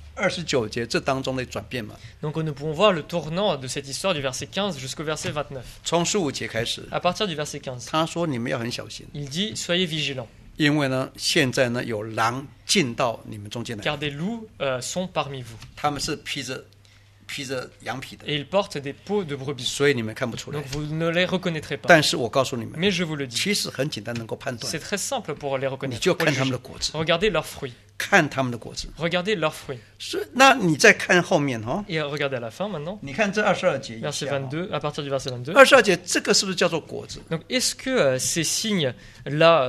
29节这当中的转变嘛。 Donc nous pouvons voir le tournant de cette histoire du verset 15 jusqu'au verset 29. 从15节开始， À partir du verset 15, 他说你们要很小心， il dit « Soyez vigilants, 因为呢，现在呢有狼进到你们中间来， car des loups sont parmi vous, 他们是披着羊皮的， et ils portent des peaux de brebis. 所以你们看不出来 Donc。vous ne les reconnaîtrez pas. 但是我告诉你们， Mais je vous le dis, 其实很简单，能够判断 c'est，très simple pour les 你 reconnaître. 就 pour les 看他们 juger. 的果子， Regardez leurs fruits. 看他们的果子。 Regardez leurs fruits. 是，那你再看后面哈、哦， Et regardez à la fin maintenant, 你看这22节以 verset 下、哦， 22, à partir du verset 22. 22节这个是不是叫做果子？ Donc est-ce que ces signes-là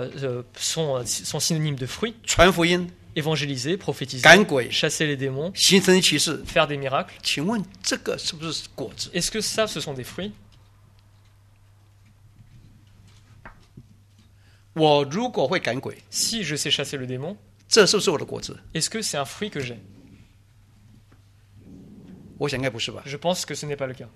sont synonymes de fruits? 传福音、 Évangéliser, prophétiser, 赶鬼、 chasser les démons, 行神奇事， faire des miracles. 请问这个是不是果子？ Est-ce que ça, ce sont des fruits? 我如果会赶鬼， Si je sais chasser le démon, 这是不是我的果子？ est-ce que c'est un fruit que j'ai? 我想应该不是吧。 Je pense que ce n'est pas le cas.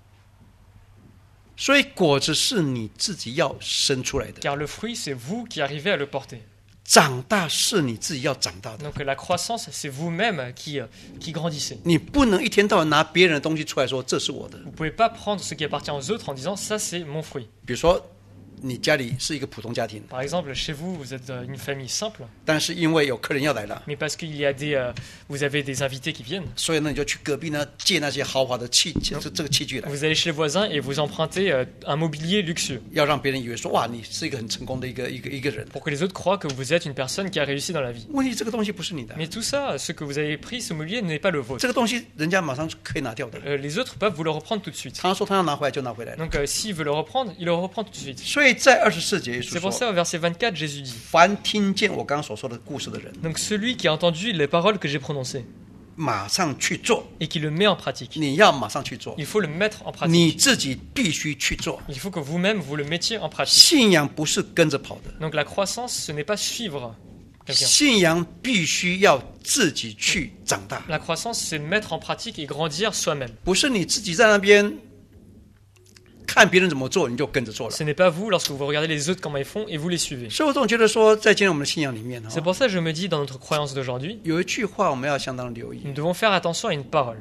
所以果子是你自己要生出来的， Car le fruit, c'est vous qui arrivez à le porter. 长大是你自己要长大的。 Donc la croissance, c'est vous-même qui grandissez. 你不能一天到晚拿别人的东西出来说这是我的。 Vous ne pouvez pas prendre ce qui appartient aux autres en disant ça, c'est mon fruit. 比如说，你家里是一个普通家庭， Par exemple, chez vous, vous êtes une famille simple, 但是因为有客人要来了， mais parce qu'il y a vous avez des invités qui viennent. 所以呢，你就去隔壁呢借那些豪华的这个器具来， Vous allez chez les voisins et vous empruntez un mobilier luxueux 要让别人以为说哇，你是一个很成功的一个人。 pour que les autres croient que vous êtes une personne qui a réussi dans la vie. 问题这个东西不是你的， Mais tout ça, ce que vous avez pris, ce mobilier, n'est pas le vôtre. 这个东西人家马上就可以拿掉的。 Les autres peuvent vous le reprendre tout de suite. 他说他要拿回来就拿回来了。 Donc s'il veut le reprendre, il le reprend tout de suite. 所以在24节耶 C'est 稣 pour 说 ça au verset 24, Jésus dit, 凡听见我刚刚所说的故事的人， donc celui qui a entendu les paroles que j'ai prononcées 马上去做。 et qui le met en pratique, 你要马上去做， il faut le mettre en pratique. 你自己必须去做。 Il faut que vous-même, vous le mettiez en pratique. 信仰不是跟着跑的， Donc la croissance, ce n'est pas suivre quelqu'un. 信仰必须要自己去长大， La croissance, c'est mettre en pratique et grandir soi-même. 不是你自己在那边看别人怎么做你就跟着做了。 Ce n'est pas vous lorsque vous regardez les autres comment ils font et vous les suivez. 所以我总觉得说，在今天我们的信仰里面 C'est pour ça que je me dis dans notre croyance d'aujourd'hui, 有一句话我们要相当留意， nous devons faire attention à une parole.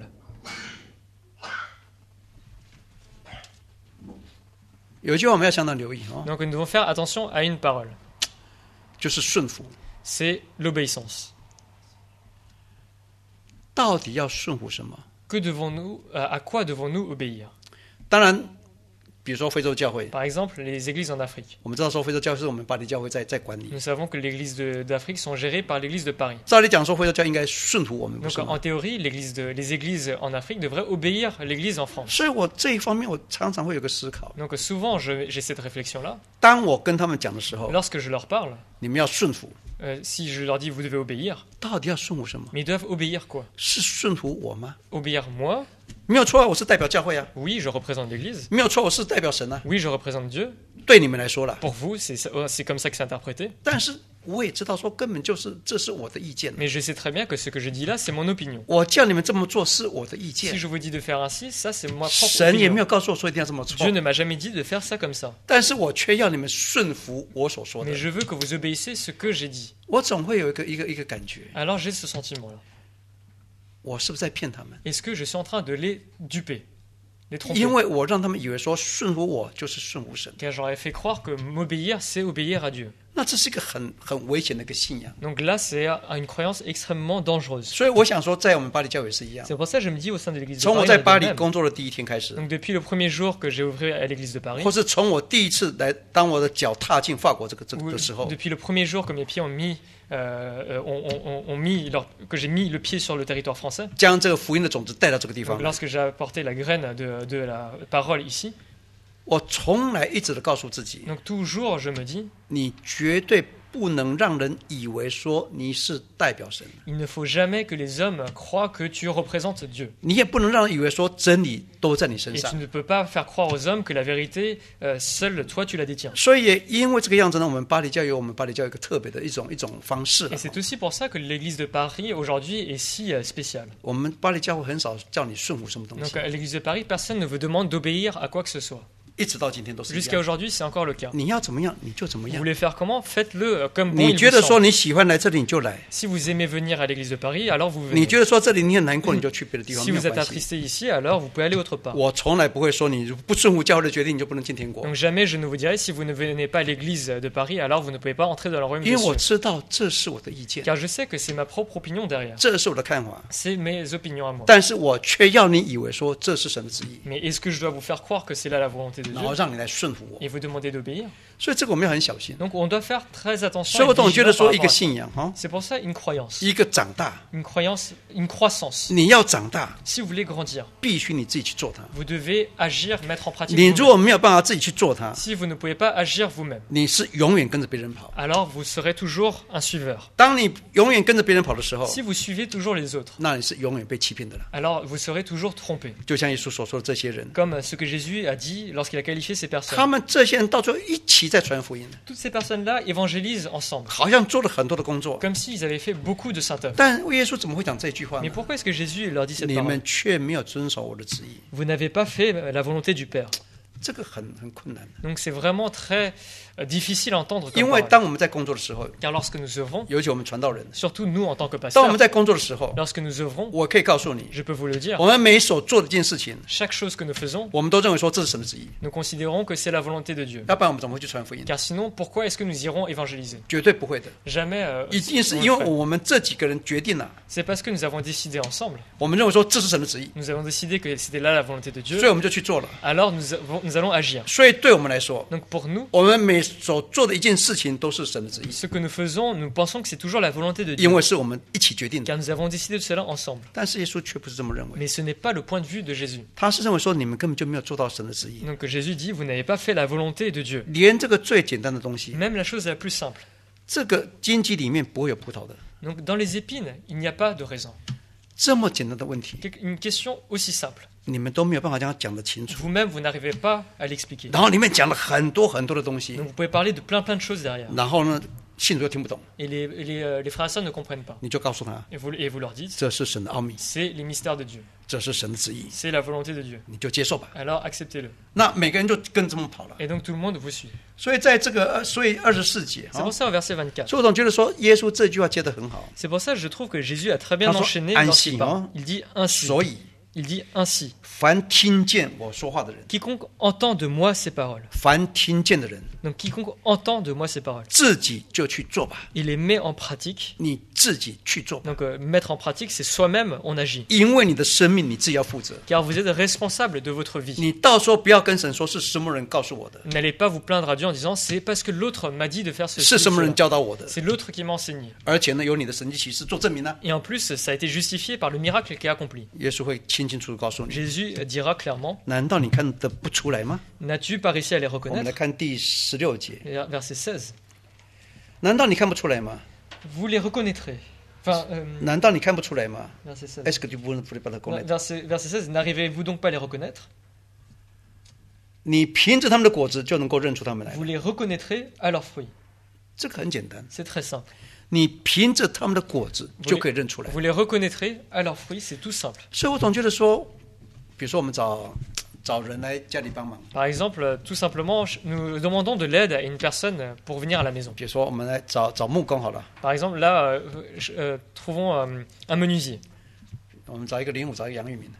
有一句话我们要相当留意哦， Donc nous devons faire attention à une parole. 就是顺服。 C'est l'obéissance. 到底要顺服什么？ À quoi devons-nous obéir? 当然，比如说非洲教会， Par exemple, les églises en Afrique. 我们知道说非洲教会是我们巴黎教会在管理。 Nous savons que les églises d'Afrique sont gérées par l'église de Paris. 照理讲说，非洲教应该顺服我们，不 Donc 是吗 en？ théorie, les églises en Afrique devraient obéir l'église en France. 所以我这一方面我常常会有个思考， Donc souvent, j'ai cette réflexion-là. 当我跟他们讲的时候， Lorsque je leur parle, 你们要顺服， si je leur dis vous devez obéir, 到底要顺服什么？ mais ils doivent obéir quoi? 是顺服我吗？ Obéir moi 没有错啊，我是代表教会啊， Oui, je représente l'Église. 没有错，我是代表神啊。 Oui, je représente Dieu. 对你们来说啦， Pour vous, c'est comme ça que c'est interprété. 但是我也知道说根本就是这是我的意见。 Mais je sais très bien que ce que je dis là, c'est mon opinion. 我叫你们这么做是我的意 Si 见， je vous dis de faire ainsi, ça c'est ma propre 神也没 opinion. 有告诉我说一定要这么做 Dieu，ne m'a jamais dit de faire ça comme ça. 但是我却要你们顺服我所说 Mais 的。 je veux que vous obéissiez ce que j'ai dit. 我总会有一个感觉， Alors j'ai ce sentiment-là. 我是不是在骗他们？ Est-ce que je suis en train de les duper, les tromper? 因为我让他们以为说顺服我就是顺服神， Car j'aurais fait croire que m'obéir, c'est obéir à Dieu. 那这是一个很危险的一个信仰。 Donc là, c'est une croyance extrêmement dangereuse. 所以我想说，在我们巴黎教会也是一样。 C'est pour ça que je me dis au sein de l'église de 从我 Paris, 在 on est 巴 de 黎 même. 工作的第一天开始， Donc depuis le premier jour que j'ai ouvert à l'église de Paris, 或是从我第一次来当我的脚踏进法国这个 ou 的时候， depuis le premier jour que mes pieds ont mis, que j'ai mis le pied sur le territoire français, 将这个福音的种子带到这个地 donc 方， lorsque j'ai apporté la graine de la parole ici, 我从来一直的告诉自己， donc toujours je me dis, 你绝对不能让人以为说你是代表神， il ne faut jamais que les hommes croient que tu représentes Dieu. 你也不能让人以为说真理都在你身 Et 上 tu。ne peux pas faire croire aux hommes que la vérité, seule toi tu la détiens. 所以也因为这个样子呢，我们巴黎教有一个特别的一种方式 Et c'est aussi pour ça que l'église de Paris aujourd'hui est si spéciale. 我们巴黎教会很少叫你顺服什么东 Donc 西， à l'église de Paris, personne ne vous demande d'obéir à quoi que ce soit. 一直到今天都是一 Jusqu'à 样。 aujourd'hui, c'est encore le cas. 你要怎么样你就怎么 Vous 样， voulez faire comment? Faites-le comme bon 你 il 觉 vous 得说 semble. 你喜欢来这里你就来， Si vous aimez venir à l'église de Paris, alors vous 你 venez. 觉得说这里你很难过你就去别的地方， Si 没有 vous êtes 关系。 attristé ici, alors vous pouvez aller autre part. 我从来不会说你不顺服教会的决定你就不能进天国， Donc jamais je ne vous dirai si vous ne venez pas à l'église de Paris, alors vous ne pouvez pas entrer dans le royaume 因 des 为我 cieux. 知道这是我的意见， Car je sais que c'est ma propre opinion derrière. 这是我的看法， C'est mes opinions à moi. 但是我却要你以为说这是神的旨意， Mais est-ce que je dois vous faire croire que c'est là la volonté de 然 Dieu 后让你来顺服我。 et vous demander d'obéir? 所以这个我们要很小心。 Donc on doit faire très attention. 所以我总觉得 et vigilant 说 par 一个 rapport à ça. 信仰哈， C'est pour ça une croyance. 一个长大， Une croyance, une croissance. 你要长大， Si vous voulez grandir, 必须你自己去做它。 vous devez agir, mettre en pratique. 你 vous-même. 如果没有办法自己去做它， Si vous ne pouvez pas agir vous-même, 你是永远跟着别人跑。 alors vous serez toujours un suiveur. 当你永远跟着别人跑的时候， Si vous suivez toujours les autres, 那你是永远被欺骗的了。 alors vous serez toujours trompé. 就像耶稣所说的这些人， Comme ce que Jésus a dit lorsqu'il a qualifié ces 他 personnes. 们这些人到最后一起在传福音， Toutes ces personnes-là évangélisent ensemble, 好像做了很多的工作， comme s'ils avaient fait beaucoup de saint œuvre. 但耶稣怎么会讲这句话 Mais 呢？ pourquoi est-ce que Jésus leur dit cette 你 parole? 们却没有遵守我的旨意， Vous n'avez pas fait la volonté du Père. 这个很困难。 Donc c'est vraiment très difficile à entendre 因 comme 为 parole. 当我们在工作的时候， Car lorsque nous œuvrons, 尤其我们传道人， surtout nous en tant que 当我 pasteurs, 们在工作的时候， lorsque nous œuvrons, 我可以告诉你， je peux vous le dire, 我们每所做的一件事情， chaque chose que nous faisons, 我们都认为说这是神的旨意， nous considérons que c'est la volonté de Dieu. 要不然我们怎么会去传福音？ Car sinon, pourquoi est-ce que nous irons évangéliser? 绝对不会的， Jamais. 一定是 on 因 le 为 ferait. 我们这几个人决定了， C'est parce que nous avons décidé ensemble, 我们认为说这是神的旨意， nous avons décidé que c'était là la volonté de Dieu, 所以我们就去做了。 alors nous allons agir. 所以对我们来说， Donc pour nous, 我们每所做的一件事情都是神的旨意， ce que nous faisons, nous pensons que c'est toujours la volonté de Dieu, 因为是我们一起决定的。 car nous avons décidé de cela ensemble. 但是耶稣却不是这么认为， Mais ce n'est pas le point de vue de Jésus. 他是认为说你们根本就没有做到神的旨意， Donc Jésus dit, vous n'avez pas fait la volonté de Dieu. 连这个最简单的东西， Même la chose la plus simple. 这个荆棘里面不会有葡萄的， Donc dans les épines, il n'y a pas de raisin. 这么简单的问题， Une question aussi simple. 你们都没有办法将它讲得清楚， Vous-même, vous n'arrivez pas à l'expliquer. 然后里面讲了很多的东西 Donc，vous pouvez parler de plein de choses derrière. 然后呢，信徒又听不懂， Et les frères et sœurs ne comprennent pas. 你就告诉他， Et vous leur dites, 这是神的奥秘， c'est les mystères de Dieu. 这是神的旨意， C'est la volonté de Dieu. 你就接受吧。 Alors acceptez-le. 那每个人就跟这么跑了。 Et donc tout le monde vous suit. 所以在这个，所以24节 C'est pour ça au verset 24. 所以我总觉得说耶稣这句话接得很好。 C'est pour ça que je trouve que Jésus a très bien Ah, enchaîné ainsi, lorsqu'il parle. hein. Il dit ainsi. 所以 Il dit ainsi. 凡听见我说话的人， Quiconque entend de moi ces paroles. 凡听见的人， Donc quiconque entend de moi ces paroles. 自己就去做吧， Il les met en pratique. 你自己去做吧， Donc mettre en pratique, c'est soi-même on agit. 因为你的生命你自己要负责。 Car vous êtes responsable de votre vie. 你到时候不要跟神说是什么人告诉我的， N'allez pas vous plaindre à Dieu en disant c'est parce que l'autre m'a dit de faire ceci. 是什么人 cela. 教导我的， C'est l'autre qui m'a enseigné. 而且呢，有你的神迹奇事做证明呢。 Et en plus, ça a été justifié par le miracle qui est accompli. 耶稣会清清楚楚告诉你， Jésus dira clairement, 难道你看得不出来吗？ n'as-tu pas réussi à les 我们来 reconnaître? 看第16节， Verset 16. 难道你看不出来吗？ Vous les reconnaîtrez. Enfin, 难道你看不出来吗 verset 16. Est-ce que tu ne pouvez pas le connaître Verset 16, n'arrivez-vous donc pas à les reconnaître? 你凭着他们的果子就能够认出他们来 Vous les reconnaîtrez à leurs fruits. 这个很简单 C'est très simple. 你凭着他们的果子就可以认出来 Vous les reconnaîtrez à leurs fruits, c'est tout simple. 所以我总觉得说比如说我们找人来家里帮忙 Par exemple, tout simplement, nous demandons de l'aide à une personne pour venir à la maison. 比如说我们来找木工好了 Par exemple, là, trouvons un menuisier. 我们找一个林武找一个杨玉敏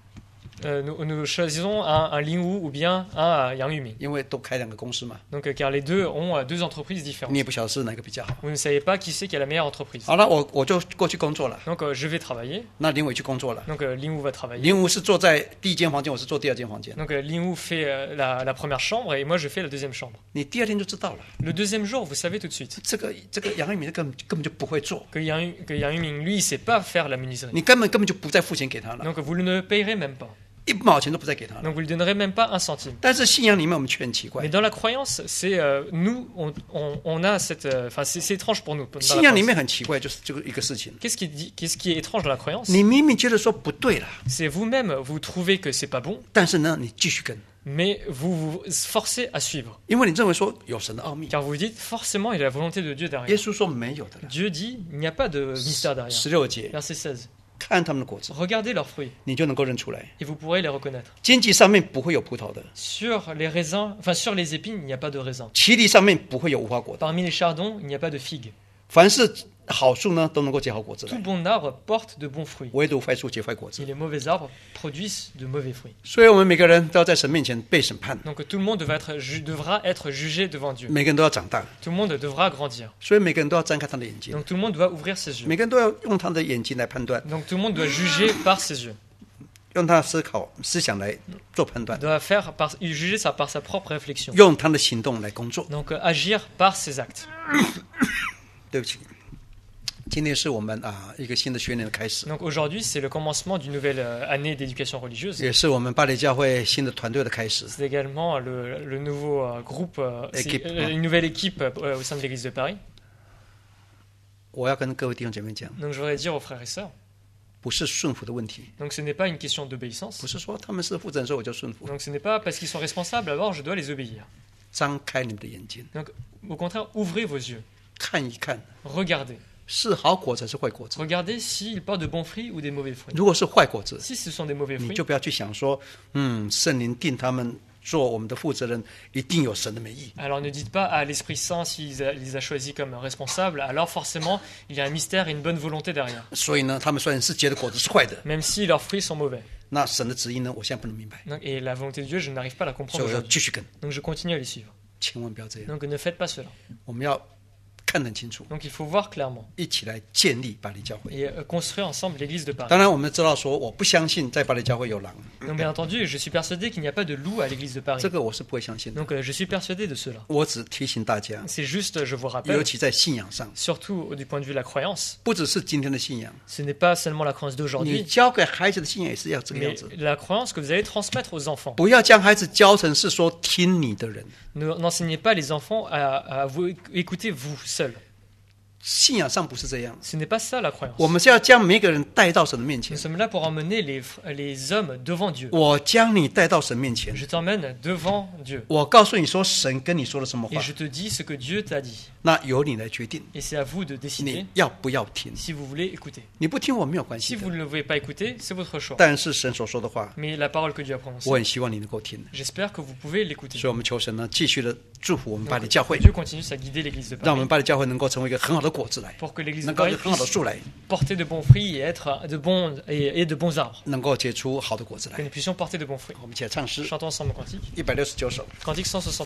Nous choisissons un Lingwu ou bien un Yang Yumi. 因为都开2个公司嘛 Donc, car les deux ont 2 entreprises différentes. 你也不晓得是哪个比较好 Vous ne savez pas qui c'est qui a la meilleure entreprise. 好了我就过去工作了 Donc, je vais travailler. 那林伟去工作了 Donc, Lingwu va travailler. 林武是坐在第一间房间我是坐第2间房间 Donc, Lingwu fait la première chambre et moi, je fais la deuxième chambre. 你第2天就知道了 Le deuxième jour, vous savez tout de suite 这个杨玉敏根本就不会做 que Yang Yuming, lui, il ne sait pas faire la menuiserie. 你根本就不再付钱给他了 Donc, vous ne payerez même pas. 1毛钱都不再给他了 Donc, vous ne lui donnerez même pas un centime. 但是信仰里面我们却很奇怪 Mais dans la croyance, c'est nous, on a cette... Enfin, c'est étrange pour nous. Dans la 信仰里 croyance. 面很奇怪就是这个一个事情 Qu'est-ce qui est étrange dans la croyance? 你明明觉得说不对了 C'est vous-même, vous trouvez que c'est pas bon, 但是呢你继续跟 mais vous vous forcez à suivre. 因为你认为说有神的奥秘 Car vous vous dites, forcément, il y a la volonté de Dieu 耶 derrière. 稣说没有的了 Dieu dit, il n'y a pas de mystère derrière. 16节 Verset 16. 看他们的果子 Regardez leurs fruits 你就能够认出来 et vous pourrez les reconnaître. 荆棘上面不会有葡萄的 Sur les raisins, enfin sur les épines, il n'y a pas de raisin. 蒺藜上面不会有无花果的 Parmi les chardons, il n'y a pas de figue. 凡是好树呢都能够结好果子 Tout 来 bon arbre porte de bons fruits. 唯独坏树结坏果子 Et les mauvais arbres produisent de mauvais fruits. 所以我们每个人都要在神面前被审判 Donc tout le monde devra être jugé devant Dieu. 每个人都要长大 Tout le monde devra grandir. 所以每个人都要张开他的眼睛 Donc tout le monde doit ouvrir ses yeux. 每个人都要用他的眼睛来判断 Donc tout le monde doit juger par ses yeux. 用他的思想来做判断 Doit juger ça par sa propre réflexion. 用他的行动来工作 Donc agir par ses actes. 对不起今天是我们一个新的学年的开始 Donc aujourd'hui, c'est le commencement d'une nouvelle année d'éducation religieuse. 也是我们巴黎教会新的团队的开始 C'est également le nouveau groupe, Équipe. une nouvelle équipe au sein de l'Église de Paris. 我要跟各位弟兄姐妹讲 Donc je voudrais dire aux frères et sœurs, 不是顺服的问题 donc ce n'est pas une question d'obéissance. 不是说他们是负责人所以我就顺服 Donc ce n'est pas parce qu'ils sont responsables, alors je dois les obéir. 张开你们的眼睛 Donc au contraire, ouvrez vos yeux, 看一看 regardez. 是好果子还是坏果子 Regardez s'ils portent de bons fruits ou des mauvais fruits. 如果是坏果子 Si ce sont des mauvais 你 fruits, 就不要去想说圣灵定他们做我们的负责人一定有神的美意 alors ne dites pas à l'Esprit Saint s'il les a choisis comme responsables, alors forcément il y a un mystère et une bonne volonté derrière. 所以呢他们虽然是结的果子是坏的 Même si leurs fruits sont mauvais. 那神的旨意呢我现在不能明白 Donc, et la volonté de Dieu, je n'arrive pas à la 所 comprendre 以我要 aujourd'hui. 继续跟 Donc je continue à les suivre. 千万不要这样 Donc ne faites pas cela. 我们要看得很清楚 Donc il faut voir clairement 一起来建立巴黎教会 et construire ensemble l'église de Paris. 当然我们知道说我不相信在巴黎教会有狼 Donc bien entendu, je suis persuadé qu'il n'y a pas de loup à l'église de Paris. 这个我是不会相信的 Donc je suis persuadé de cela. 我只提醒大家 C'est juste, je vous 尤 rappelle, 其在信仰上 surtout du point de vue de la croyance, 不只是今天的信仰 ce n'est pas seulement la croyance 你 d'aujourd'hui, 教给孩子的信仰也是要这个样 mais 子 la croyance que vous allez transmettre aux enfants. 不要将孩子教成是说听你的人 N'enseignez pas les enfants à vous écouter vous seuls. 信仰上不是这样 Ce n'est pas ça la croyance. 我们是要将每个人带到神的面前 Nous sommes là pour emmener les hommes devant Dieu. 我将你带到神面前 Je t'emmène devant Dieu. 我告诉你说神跟你说了什么 Et 话 je te dis ce que Dieu t'a dit. 那由你来决定 Et c'est à vous de décider 你要不要听 si vous voulez écouter. 你不听我没有关 Si 系的 vous ne le voulez pas écouter, c'est votre choix. 但是神所说的话 Mais la parole que Dieu a prononcée, 我很希望你能够听 j'espère que vous pouvez l'écouter. 所以我们求神呢继续的祝福我们巴黎 Donc, 教会 Dieu continue à guider l'église de 让我 Paris 们巴黎教会能够成为一个很好的果子来 pour que l'église de 能够 Paris 有很好的 puisse 树来 porter de bons fruits et être de bons arbres. 能够结出好的果子 Que 来 nous puissions porter de bons fruits. 我们一起来唱诗 Chantons ensemble le cantique. 169首 Cantique 160.